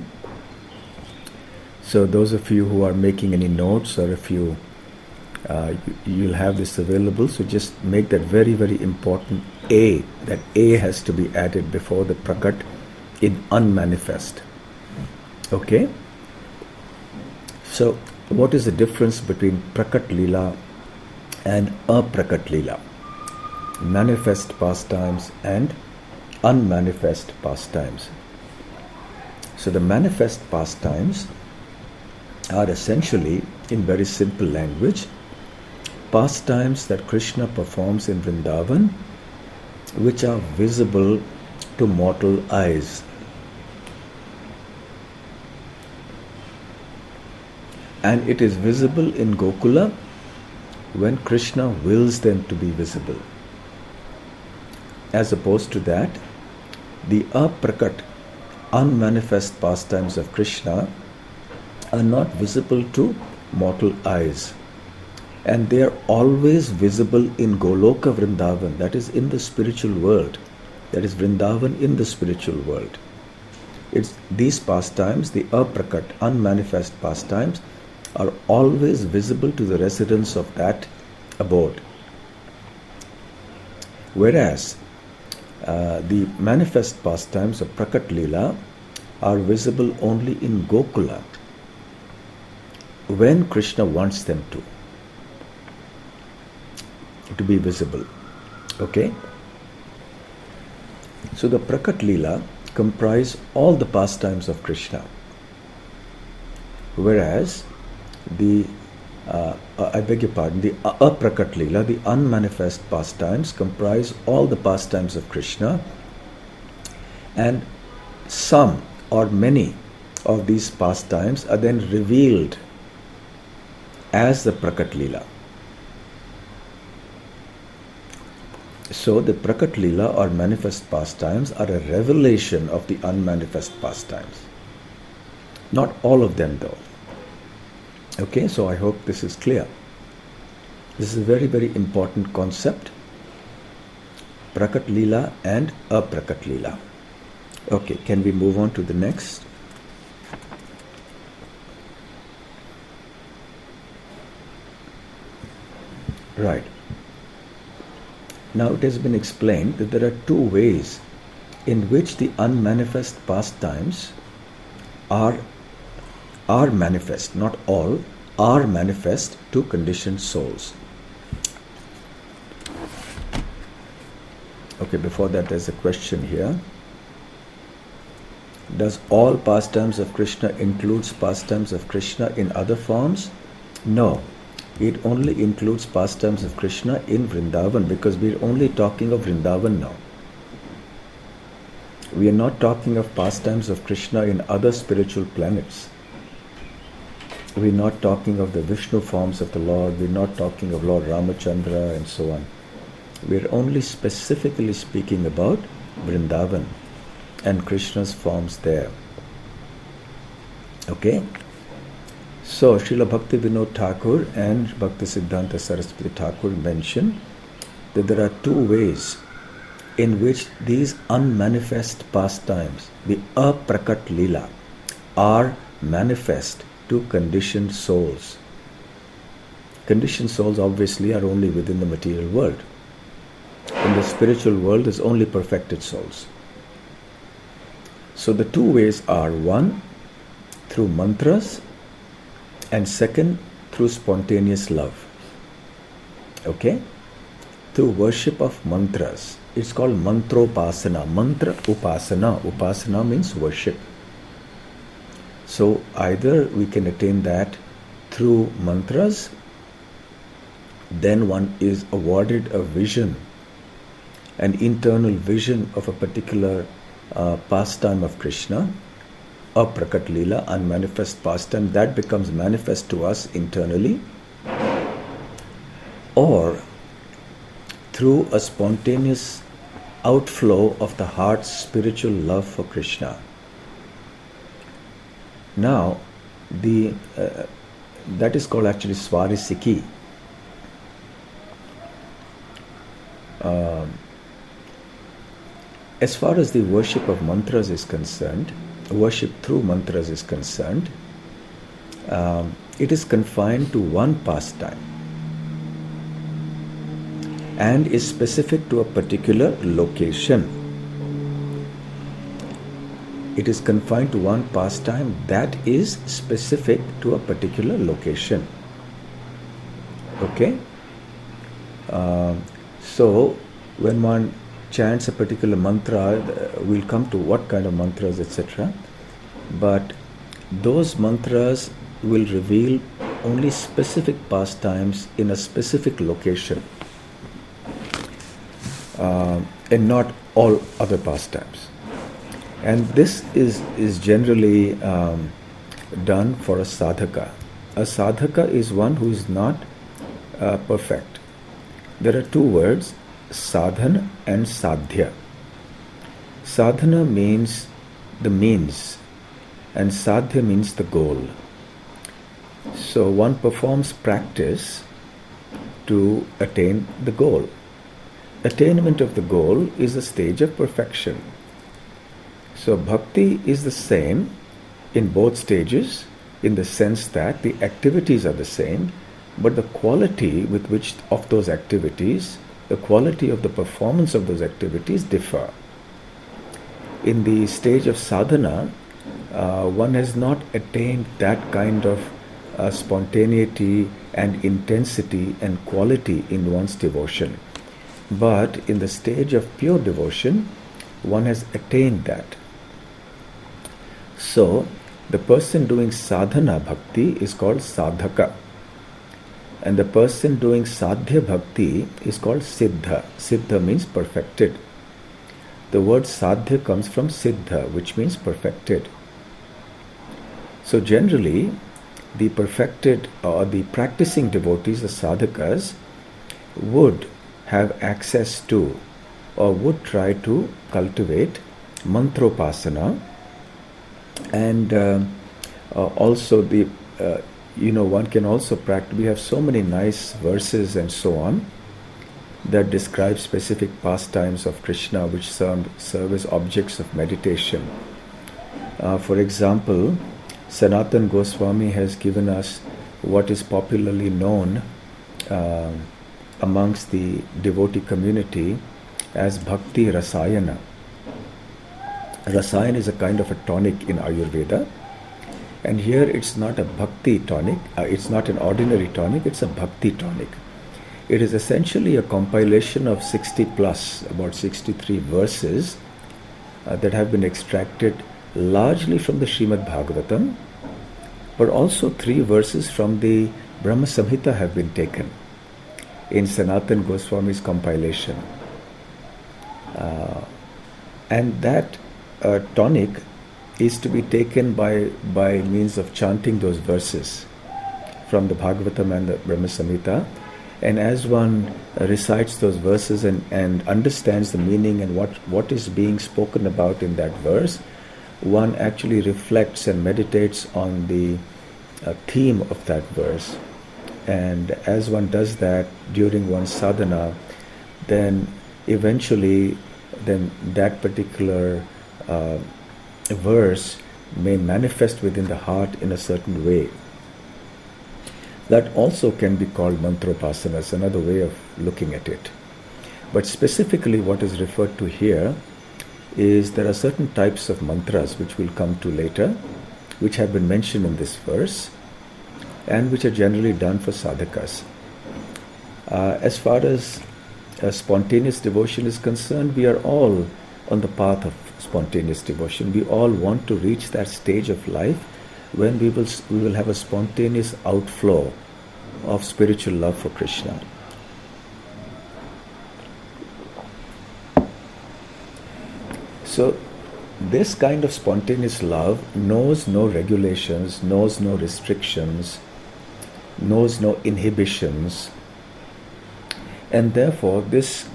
Speaker 1: So those of you who are making any notes, or if you'll have this available, so just make that very, very important A. That A has to be added before the Prakat in unmanifest. Okay? So what is the difference between Prakat Leela and Aprakat Leela? Manifest pastimes and unmanifest pastimes. So the manifest pastimes are essentially, in very simple language, pastimes that Krishna performs in Vrindavan, which are visible to mortal eyes. And it is visible in Gokula when Krishna wills them to be visible. As opposed to that, the aprakat, unmanifest pastimes of Krishna are not visible to mortal eyes. And they are always visible in Goloka Vrindavan, that is in the spiritual world. That is Vrindavan in the spiritual world. It's these pastimes, the aprakat, unmanifest pastimes, are always visible to the residents of that abode. Whereas the manifest pastimes of Prakat Leela are visible only in Gokula when Krishna wants them to be visible. Okay? So the Prakat Leela comprise all the pastimes of Krishna, whereas the the Aprakat Leela, the unmanifest pastimes, comprise all the pastimes of Krishna, and some or many of these pastimes are then revealed as the Prakat Leela. So the Prakat Leela or manifest pastimes are a revelation of the unmanifest pastimes. Not all of them though. Okay, so I hope this is clear. This is a very, very important concept. Prakat Leela and Aprakat Leela. Okay, can we move on to the next? Right. Now it has been explained that there are two ways in which the unmanifest pastimes are manifest, not all, are manifest to conditioned souls. Okay, before that there's a question here. Does all pastimes of Krishna includes pastimes of Krishna in other forms? No. It only includes pastimes of Krishna in Vrindavan, because we are only talking of Vrindavan now. We are not talking of pastimes of Krishna in other spiritual planets. We are not talking of the Vishnu forms of the Lord. We are not talking of Lord Ramachandra and so on. We are only specifically speaking about Vrindavan and Krishna's forms there. Okay? So, Srila Bhakti Vinod Thakur and Bhakti Siddhanta Saraswati Thakur mention that there are two ways in which these unmanifest pastimes, the Aprakat Leela, are manifest to conditioned souls. Conditioned souls obviously are only within the material world. In the spiritual world, there's only perfected souls. So the two ways are, one, through mantras, and second, through spontaneous love. Okay? Through worship of mantras. It's called mantropasana. Mantra upasana. Upasana means worship. So either we can attain that through mantras, then one is awarded a vision, an internal vision of a particular pastime of Krishna, a Prakat Leela, unmanifest pastime, that becomes manifest to us internally, or through a spontaneous outflow of the heart's spiritual love for Krishna. Now, that is called actually Swarisiki. As far as the worship of mantras is concerned, worship through mantras is concerned, it is confined to one pastime and is specific to a particular location. It is confined to one pastime that is specific to a particular location. Okay? So, when one chants a particular mantra, we'll come to what kind of mantras, etc. But those mantras will reveal only specific pastimes in a specific location, and not all other pastimes. And this is generally done for a sadhaka. A sadhaka is one who is not perfect. There are two words, sadhana and sadhya. Sadhana means the means, and sadhya means the goal. So one performs practice to attain the goal. Attainment of the goal is a stage of perfection. So bhakti is the same in both stages, in the sense that the activities are the same, but the quality with which of those activities, the quality of the performance of those activities differ. In the stage of sadhana, one has not attained that kind of spontaneity and intensity and quality in one's devotion. But in the stage of pure devotion, one has attained that. So, the person doing sadhana bhakti is called sadhaka. And the person doing sadhya bhakti is called siddha. Siddha means perfected. The word sadhya comes from siddha, which means perfected. So generally, the perfected or the practicing devotees, the sadhakas, would have access to or would try to cultivate mantropasana, and also the one can also practice. We have so many nice verses and so on that describe specific pastimes of Krishna which serve as objects of meditation. For example, Sanatana Goswami has given us what is popularly known amongst the devotee community as Bhakti Rasayana. Rasayana is a kind of a tonic in Ayurveda. And here it's not a bhakti tonic, it's not an ordinary tonic, it's a bhakti tonic. It is essentially a compilation of 60 plus, about 63 verses that have been extracted largely from the Srimad Bhagavatam, but also 3 verses from the Brahma Samhita have been taken in Sanatana Goswami's compilation. And that tonic is to be taken by means of chanting those verses from the Bhagavatam and the Brahma Samhita. And as one recites those verses and understands the meaning and what is being spoken about in that verse, one actually reflects and meditates on the theme of that verse. And as one does that during one's sadhana, then eventually that particular verse may manifest within the heart in a certain way. That also can be called mantropasana, is another way of looking at it. But specifically what is referred to here is there are certain types of mantras which we'll come to later, which have been mentioned in this verse and which are generally done for sadhakas. As far as spontaneous devotion is concerned, we are all on the path of spontaneous devotion. We all want to reach that stage of life when we will have a spontaneous outflow of spiritual love for Krishna. So this kind of spontaneous love knows no regulations, knows no restrictions, knows no inhibitions, and therefore this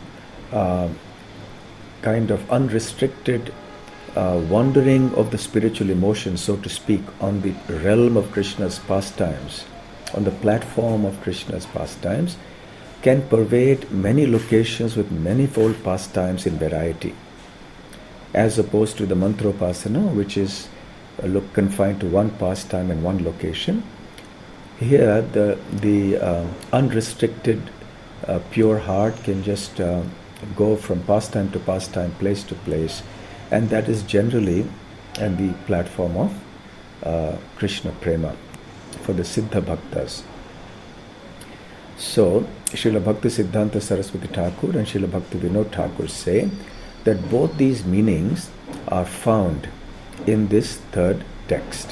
Speaker 1: kind of unrestricted wandering of the spiritual emotions, so to speak, on the realm of Krishna's pastimes, on the platform of Krishna's pastimes, can pervade many locations with manifold pastimes in variety, as opposed to the mantropasana, which is confined to one pastime and one location. Here, the unrestricted pure heart can just go from pastime to pastime, place to place, and that is generally on the platform of Krishna Prema for the Siddha Bhaktas. So, Srila Bhakti Siddhanta Saraswati Thakur and Srila Bhakti Vinod Thakur say that both these meanings are found in this third text.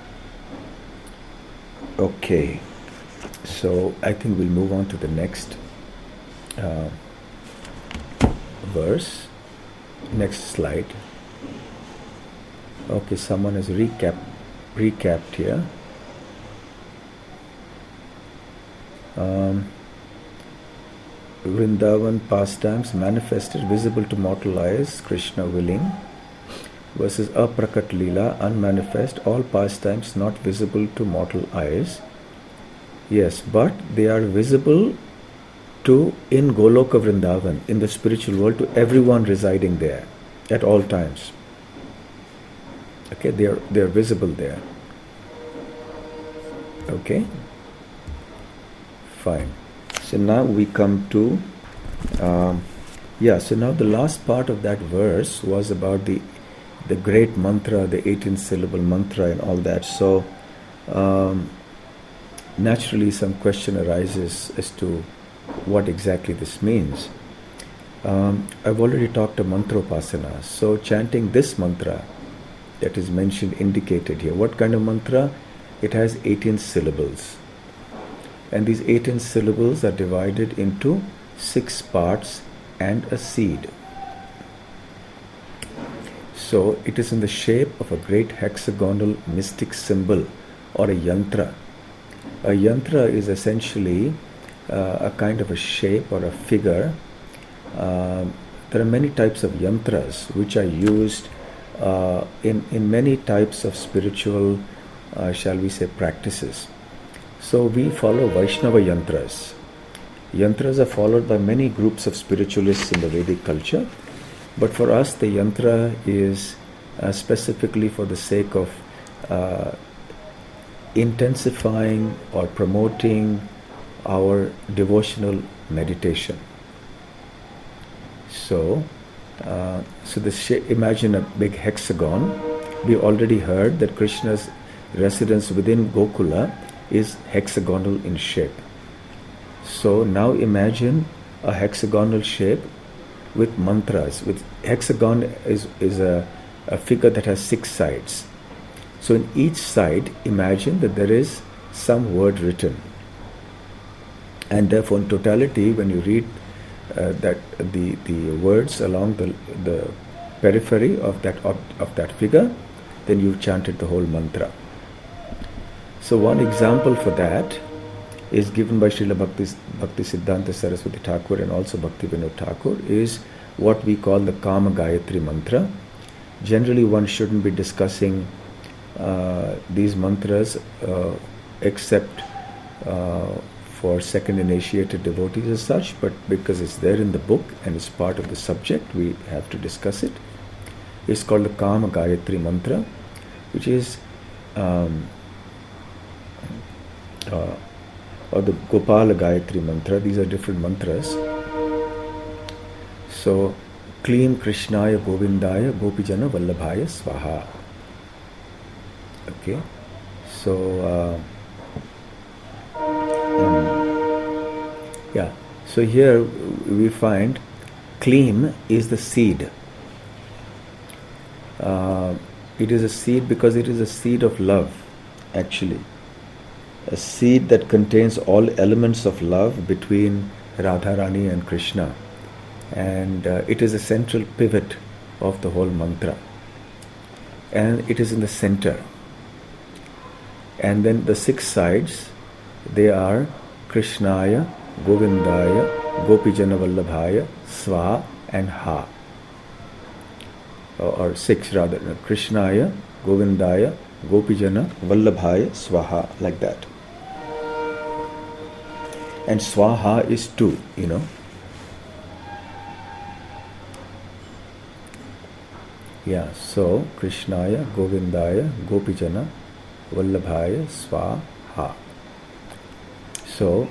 Speaker 1: Okay, so I think we'll move on to the next verse. Next slide. Okay, someone has recapped here. Vrindavan pastimes manifested visible to mortal eyes, Krishna willing, versus aprakat lila, unmanifest, all pastimes not visible to mortal eyes. Yes, but they are visible to in Goloka Vrindavan, in the spiritual world, to everyone residing there at all times. Okay, they are visible there. Okay, fine. So now we come to so now the last part of that verse was about the great mantra, the 18 syllable mantra and all that. So naturally some question arises as to what exactly this means. I've already talked of mantropasana. So chanting this mantra that is mentioned, indicated here. What kind of mantra? It has 18 syllables. And these 18 syllables are divided into 6 parts and a seed. So it is in the shape of a great hexagonal mystic symbol or a yantra. A yantra is essentially a kind of a shape or a figure. There are many types of yantras which are used in many types of spiritual, shall we say, practices. So we follow Vaishnava yantras. Yantras are followed by many groups of spiritualists in the Vedic culture, but for us the yantra is specifically for the sake of intensifying or promoting our devotional meditation. So, imagine a big hexagon. We already heard that Krishna's residence within Gokula is hexagonal in shape. So now imagine a hexagonal shape with mantras. With hexagon is a figure that has 6 sides. So in each side, imagine that there is some word written. And therefore, in totality, when you read that the words along the periphery of that figure, then you've chanted the whole mantra. So one example for that is given by Srila Bhakti Siddhanta Saraswati Thakur and also Bhakti Vinod Thakur, is what we call the Kama Gayatri mantra. Generally, one shouldn't be discussing these mantras except for second initiated devotees as such, but because it's there in the book and it's part of the subject, we have to discuss it. It's called the Kama Gayatri mantra, which is or the Gopala Gayatri mantra. These are different mantras. So, Klim Krishnaya Govindaya Gopijana Vallabhaya Swaha. Okay, so so here we find Klim is the seed. It is a seed because it is a seed of love. actually. A seed that contains all elements of love between Radharani and Krishna. And it is a central pivot of the whole mantra. And it is in the center. And then the 6 sides, they are Krishnaya, Govindaya, Gopijana Vallabhaya, Sva and Ha. Or 6 rather. Krishnaya, Govindaya, Gopijana Vallabhaya, Swaha, like that. And Swaha is 2, Yeah, so Krishnaya, Govindaya, Gopijana, Vallabhaya, Swaha. So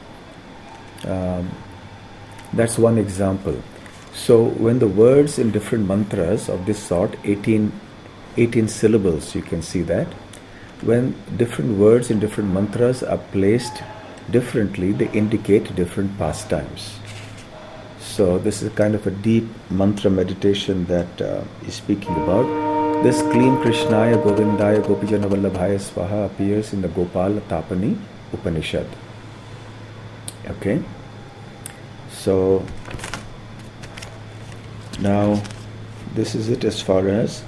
Speaker 1: that's one example. So when the words in different mantras of this sort, 18 syllables, you can see that. When different words in different mantras are placed differently, they indicate different pastimes. So this is kind of a deep mantra meditation that is speaking about. This Klim Krishnaya Govindaya Gopijana Vallabhaya Swaha appears in the Gopala Tapani Upanishad. Okay? So now this is it as far as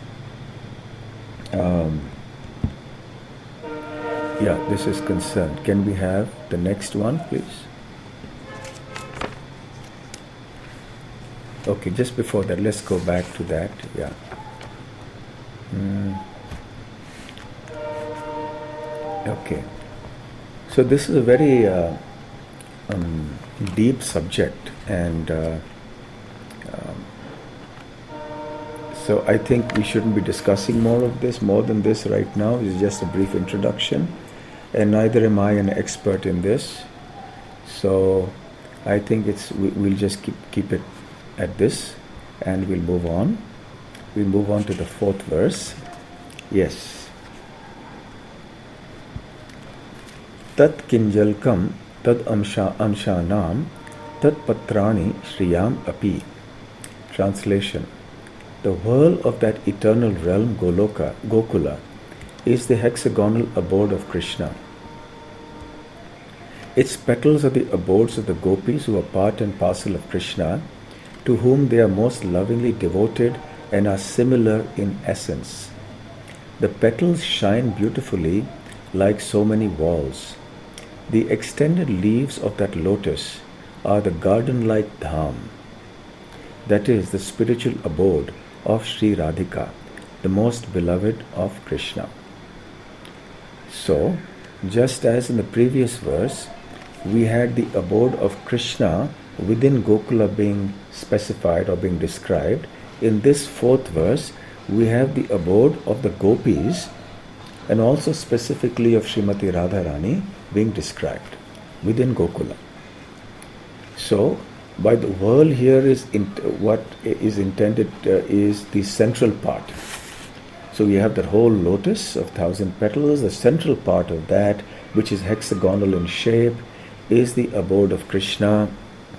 Speaker 1: this is concerned. Can we have the next one, please? Okay, just before that, let's go back to that. Yeah. Okay. So this is a very deep subject, and so I think we shouldn't be discussing more than this right now. It's just a brief introduction, and neither am I an expert in this. So I think we'll just keep it at this, and we'll move on. We'll move on to the 4th verse. Yes. Tat kinjalkam tad anshanam tat patrani shriyam api. Translation. The whirl of that eternal realm Gokula is the hexagonal abode of Krishna. Its petals are the abodes of the gopis who are part and parcel of Krishna, to whom they are most lovingly devoted and are similar in essence. The petals shine beautifully like so many walls. The extended leaves of that lotus are the garden-like dham, that is, the spiritual abode of Sri Radhika, the most beloved of Krishna. So, just as in the previous verse, we had the abode of Krishna within Gokula being specified or being described, in this 4th verse, we have the abode of the gopis and also specifically of Srimati Radharani being described within Gokula. So, by the whirl here is what is intended is the central part. So we have that whole lotus of 1,000 petals. The central part of that, which is hexagonal in shape, is the abode of Krishna.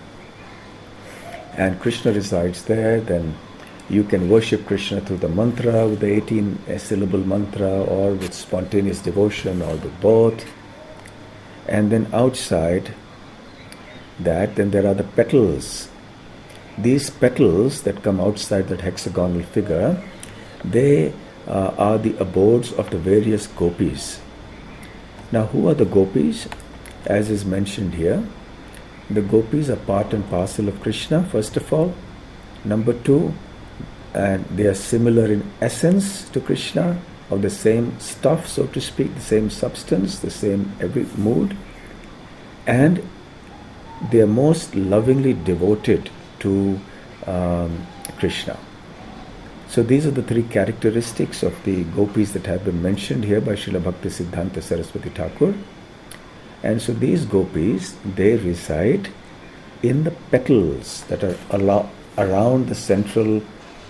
Speaker 1: And Krishna resides there. Then you can worship Krishna through the mantra, with the 18-syllable mantra, or with spontaneous devotion, or with both. And then outside that, then there are the petals. These petals that come outside that hexagonal figure, they are the abodes of the various gopis. Now, who are the gopis? As is mentioned here, the gopis are part and parcel of Krishna, first of all. Number 2, and they are similar in essence to Krishna, of the same stuff, so to speak, the same substance, the same every mood. And they are most lovingly devoted to Krishna. So these are the 3 characteristics of the gopis that have been mentioned here by Srila Bhaktisiddhanta Saraswati Thakur. And so these gopis, they reside in the petals that are around the central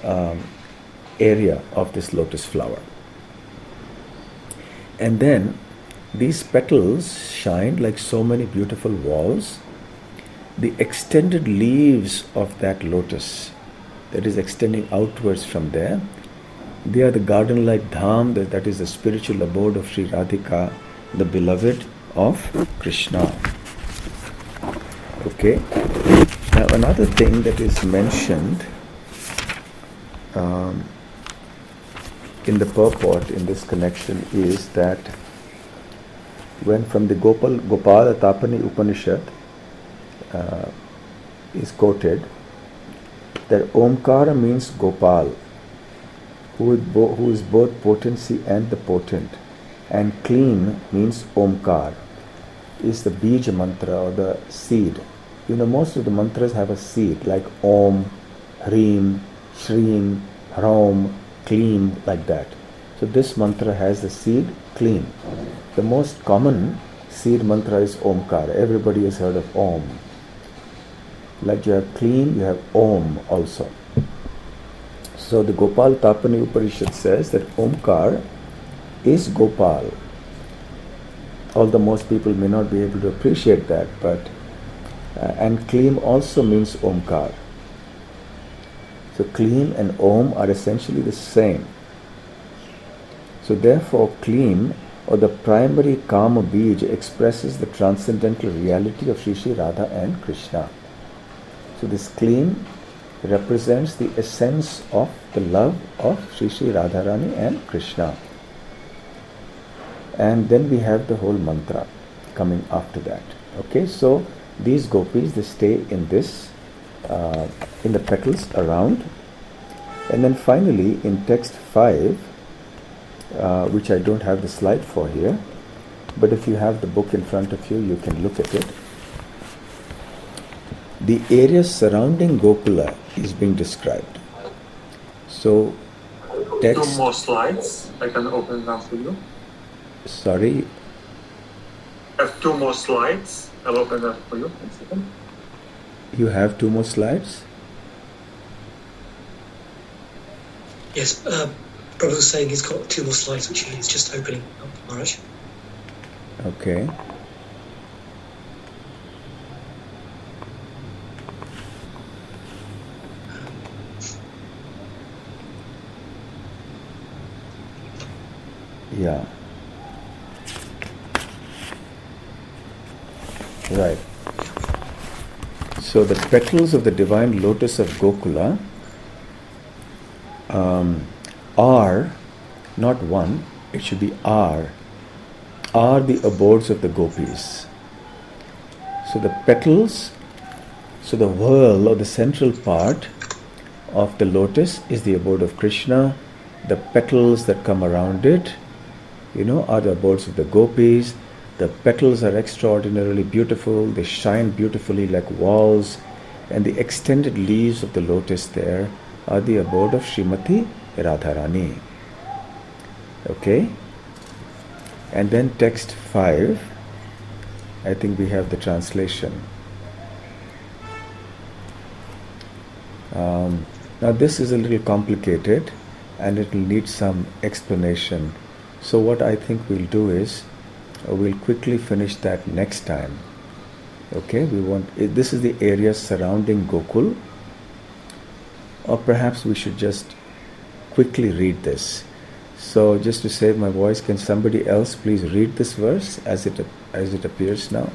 Speaker 1: area of this lotus flower. And then these petals shine like so many beautiful walls. The extended leaves of that lotus, that is extending outwards from there, They are the garden-like dham, that is the spiritual abode of Sri Radhika, the beloved of Krishna. Okay. Now another thing that is mentioned in the purport in this connection is that when from the Gopala Tapani Upanishad is quoted, that Omkara means Gopal, who is both potency and the potent, and Kleem means Omkar, is the Bija mantra or the seed. You know, most of the mantras have a seed like Om, Hreem, Shreem, Hrom, Kleem, like that. So this mantra has the seed Kleem. The most common seed mantra is Omkar. Everybody has heard of Om. Like you have Kleem, you have Om also. So the Gopal Tapani Upanishad says that Omkar is Gopal. Although most people may not be able to appreciate that, but and Kleem also means Omkar. So Kleem and Om are essentially the same. So therefore Kleem, or the primary Kama Bij, expresses the transcendental reality of Shri Radha and Krishna. So this Kleem represents the essence of the love of Shri Radharani and Krishna. And then we have the whole mantra coming after that. Okay, so these gopis, they stay in this, in the petals around. And then finally in text 5, which I don't have the slide for here, but if you have the book in front of you, you can look at it. The area surrounding Gokula is being described. So text...
Speaker 5: 2 more slides. I can open them for you.
Speaker 1: Sorry?
Speaker 5: I have 2 more slides. I'll open them for you. 1 second.
Speaker 1: You have 2 more slides?
Speaker 4: Yes, Prabhu was saying he's got 2 more slides which he's just opening up, Maharaj.
Speaker 1: Okay. Yeah. Right. So the petals of the divine lotus of Gokula are not one, it should be are the abodes of the gopis. So the petals, so the whirl or the central part of the lotus is the abode of Krishna. The petals that come around it, are the abodes of the gopis. The petals are extraordinarily beautiful. They shine beautifully like walls. And the extended leaves of the lotus there are the abode of Srimati Radharani. Okay? And then text 5, I think we have the translation. Now this is a little complicated and it will need some explanation. So what I think we'll do is, we'll quickly finish that next time. Okay, this is the area surrounding Gokul. Or perhaps we should just quickly read this. So just to save my voice, can somebody else please read this verse as it appears now?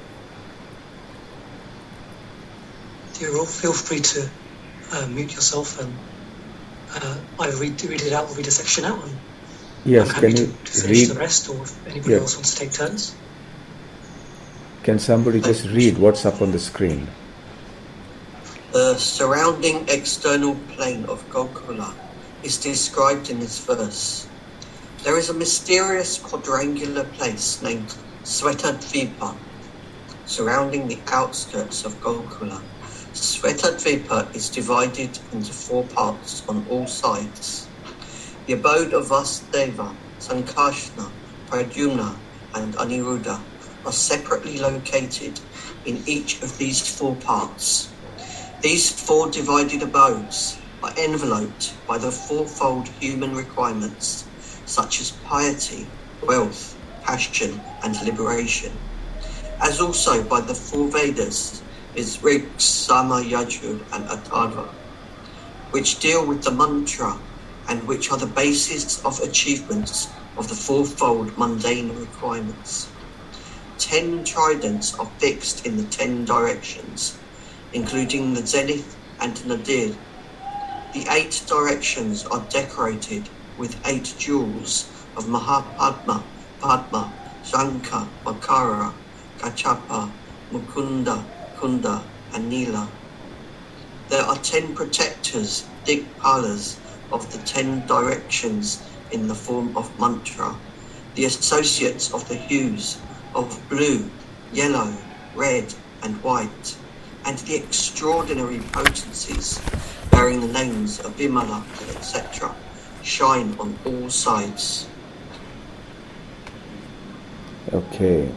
Speaker 4: Dear all, feel free to mute yourself and either read it out or read a section out. And
Speaker 1: yes,
Speaker 4: I'm happy
Speaker 1: can you
Speaker 4: to finish the rest, or if anybody else wants to take turns.
Speaker 1: Can somebody just read what's up on the screen?
Speaker 6: The surrounding external plane of Gokula is described in this verse. There is a mysterious quadrangular place named Svetadvipa surrounding the outskirts of Gokula. Svetadvipa is divided into 4 parts on all sides. The abode of Vasudeva, Sankarsana, Pradyumna, and Aniruddha are separately located in each of these 4 parts. These 4 divided abodes are enveloped by the 4-fold human requirements, such as piety, wealth, passion, and liberation, as also by the 4 Vedas, is Rig, Sama, Yajur, and Atharva, which deal with the mantra and which are the basis of achievements of the fourfold mundane requirements. 10 tridents are fixed in the 10 directions, including the zenith and nadir. The 8 directions are decorated with 8 jewels of Mahapadma, Padma, Shankha, Makara, Kachapa, Mukunda, Kunda, and Nila. There are 10 protectors, Digpalas, of the 10 directions in the form of mantra, the associates of the hues of blue, yellow, red, and white, and the extraordinary potencies bearing the names of Vimala, etc., shine on all sides.
Speaker 1: Okay.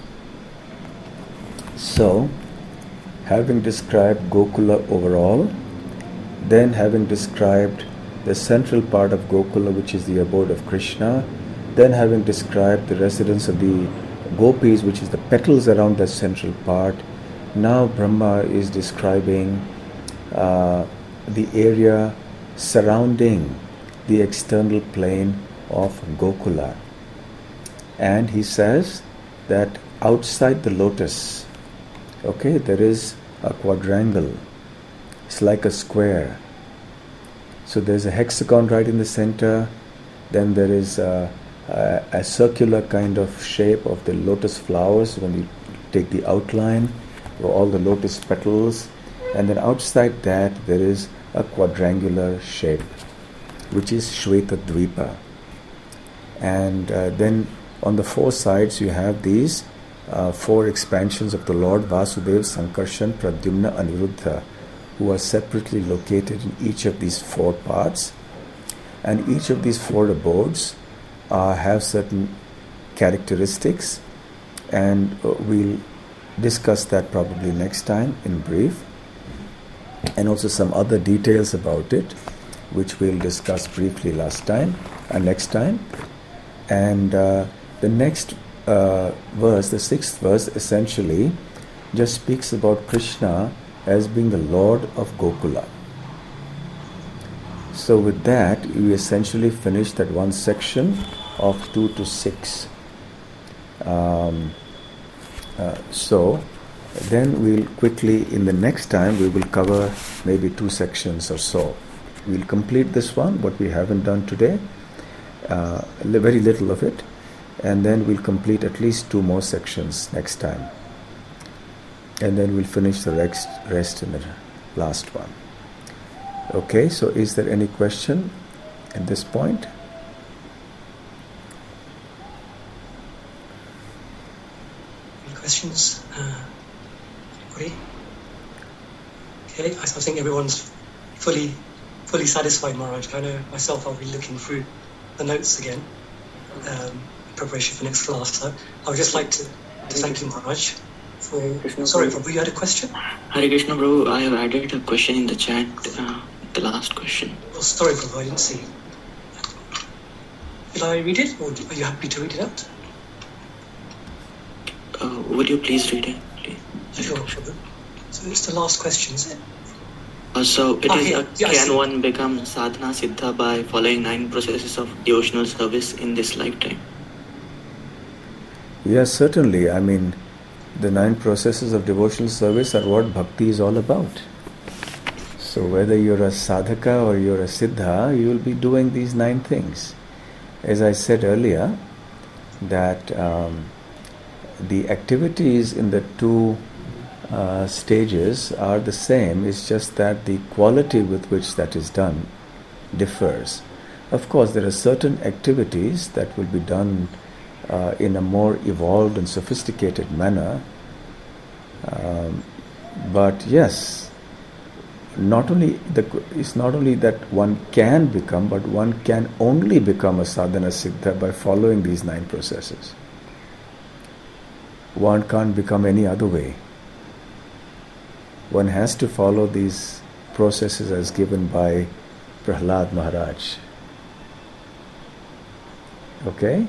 Speaker 1: So, having described Gokula overall, then having described the central part of Gokula, which is the abode of Krishna, then having described the residence of the gopis, which is the petals around that central part, now Brahma is describing the area surrounding the external plane of Gokula. And he says that outside the lotus, okay, there is a quadrangle. It's like a square. So there's a hexagon right in the center, then there is a circular kind of shape of the lotus flowers when you take the outline, or all the lotus petals, and then outside that there is a quadrangular shape, which is Shweta Dvipa. And then on the 4 sides you have these 4 expansions of the Lord, Vasudev, Sankarshan, Pradyumna, Aniruddha, who are separately located in each of these 4 parts. And each of these 4 abodes have certain characteristics, and we'll discuss that probably next time in brief, and also some other details about it, which we'll discuss briefly next time. And the next verse, the 6th verse, essentially just speaks about Krishna as being the Lord of Gokula. So with that, we essentially finish that one section of 2 to 6. So then we'll quickly, in the next time, we will cover maybe 2 sections or so. We'll complete this one, what we haven't done today, very little of it, and then we'll complete at least 2 more sections next time. And then we'll finish the rest in the last one. Okay, so is there any question at this point?
Speaker 4: Any questions? Anybody? Okay, I think everyone's fully satisfied, Maharaj. I know myself, I'll be looking through the notes again in preparation for next class. So I would just like to thank you, Maharaj. Sorry, Prabhu, you had a question?
Speaker 7: Hare Krishna, Prabhu. I have added a question in the chat, the last question.
Speaker 4: Oh, sorry, Prabhu, I didn't see. Did I read it, or are you happy to read it out?
Speaker 7: Would you please read it, please?
Speaker 4: Sure, Prabhu. So it's the last question, is it?
Speaker 7: So it is,
Speaker 4: yeah,
Speaker 7: can one become sadhana siddha by following 9 processes of devotional service in this lifetime?
Speaker 1: Yes, certainly. I mean, the 9 processes of devotional service are what bhakti is all about. So whether you're a sadhaka or you're a siddha, you will be doing these 9 things. As I said earlier, that the activities in the 2 stages are the same. It's just that the quality with which that is done differs. Of course, there are certain activities that will be done in a more evolved and sophisticated manner. But yes, it's not only that one can become, but one can only become a sadhana siddha by following these 9 processes. One can't become any other way. One has to follow these processes as given by Prahlad Maharaj. Okay?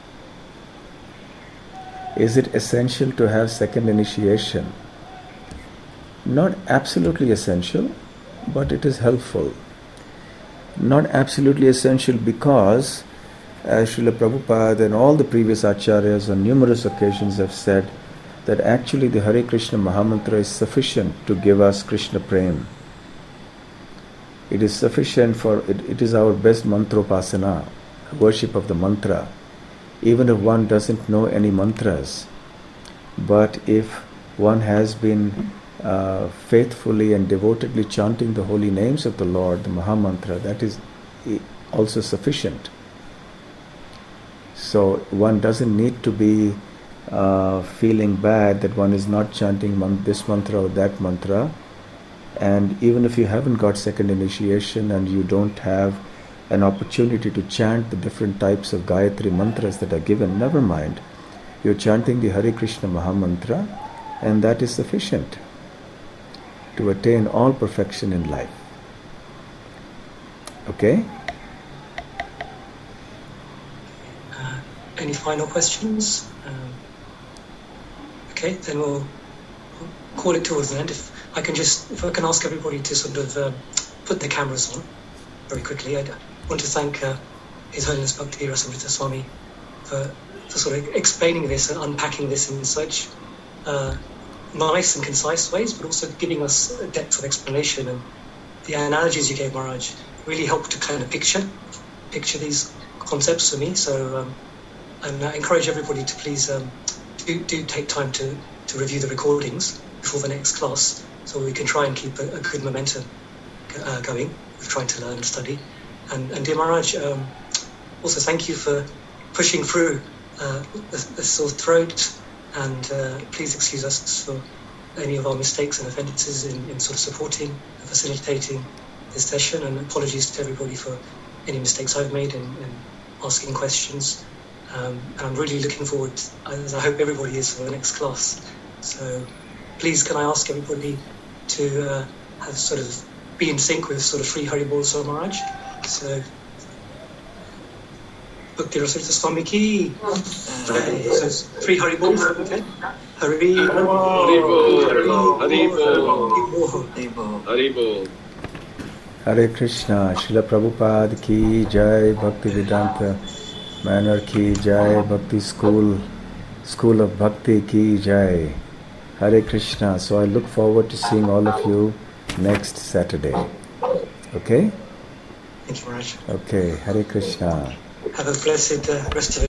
Speaker 1: Is it essential to have second initiation? Not absolutely essential, but it is helpful. Not absolutely essential, because Srila Prabhupada and all the previous acharyas on numerous occasions have said that actually the Hare Krishna Mahamantra is sufficient to give us Krishna Prem. It is sufficient for, it is our best mantropasana, worship of the mantra. Even if one doesn't know any mantras, but if one has been faithfully and devotedly chanting the holy names of the Lord, the Mahamantra, that is also sufficient. So one doesn't need to be feeling bad that one is not chanting this mantra or that mantra. And even if you haven't got second initiation and you don't have an opportunity to chant the different types of Gayatri mantras that are given, never mind. You're chanting the Hare Krishna Mahamantra, and that is sufficient to attain all perfection in life. Okay?
Speaker 4: Any final questions? Okay, then we'll call it towards the end. If I can ask everybody to sort of put their cameras on very quickly. I want to thank His Holiness Bhakti Rasamrita Swami for sort of explaining this and unpacking this in such nice and concise ways, but also giving us a depth of explanation. And the analogies you gave, Maharaj, really helped to kind of picture these concepts for me. So and I encourage everybody to please do take time to review the recordings before the next class, so we can try and keep a good momentum going with trying to learn and study. And dear Maharaj, also thank you for pushing through the sore throat, and please excuse us for any of our mistakes and offences in sort of supporting and facilitating this session, and apologies to everybody for any mistakes I've made in asking questions. And I'm really looking forward, as I hope everybody is, for the next class. So please, can I ask everybody to have sort of be in sync with sort of Sri Haribol So Maharaj? So Bhakti Rasamrita Swami ki. So Sri Haribol, okay?
Speaker 8: Haribol.
Speaker 1: Hare Krishna, Srila Prabhupada ki jai, Bhakti Vedanta Manor ki jai, Bhakti School of Bhakti ki jai. Hare Krishna. So I look forward to seeing all of you next Saturday. Okay?
Speaker 4: Thank you, Maharaj.
Speaker 1: Okay, Hare Krishna.
Speaker 4: Have a blessed rest of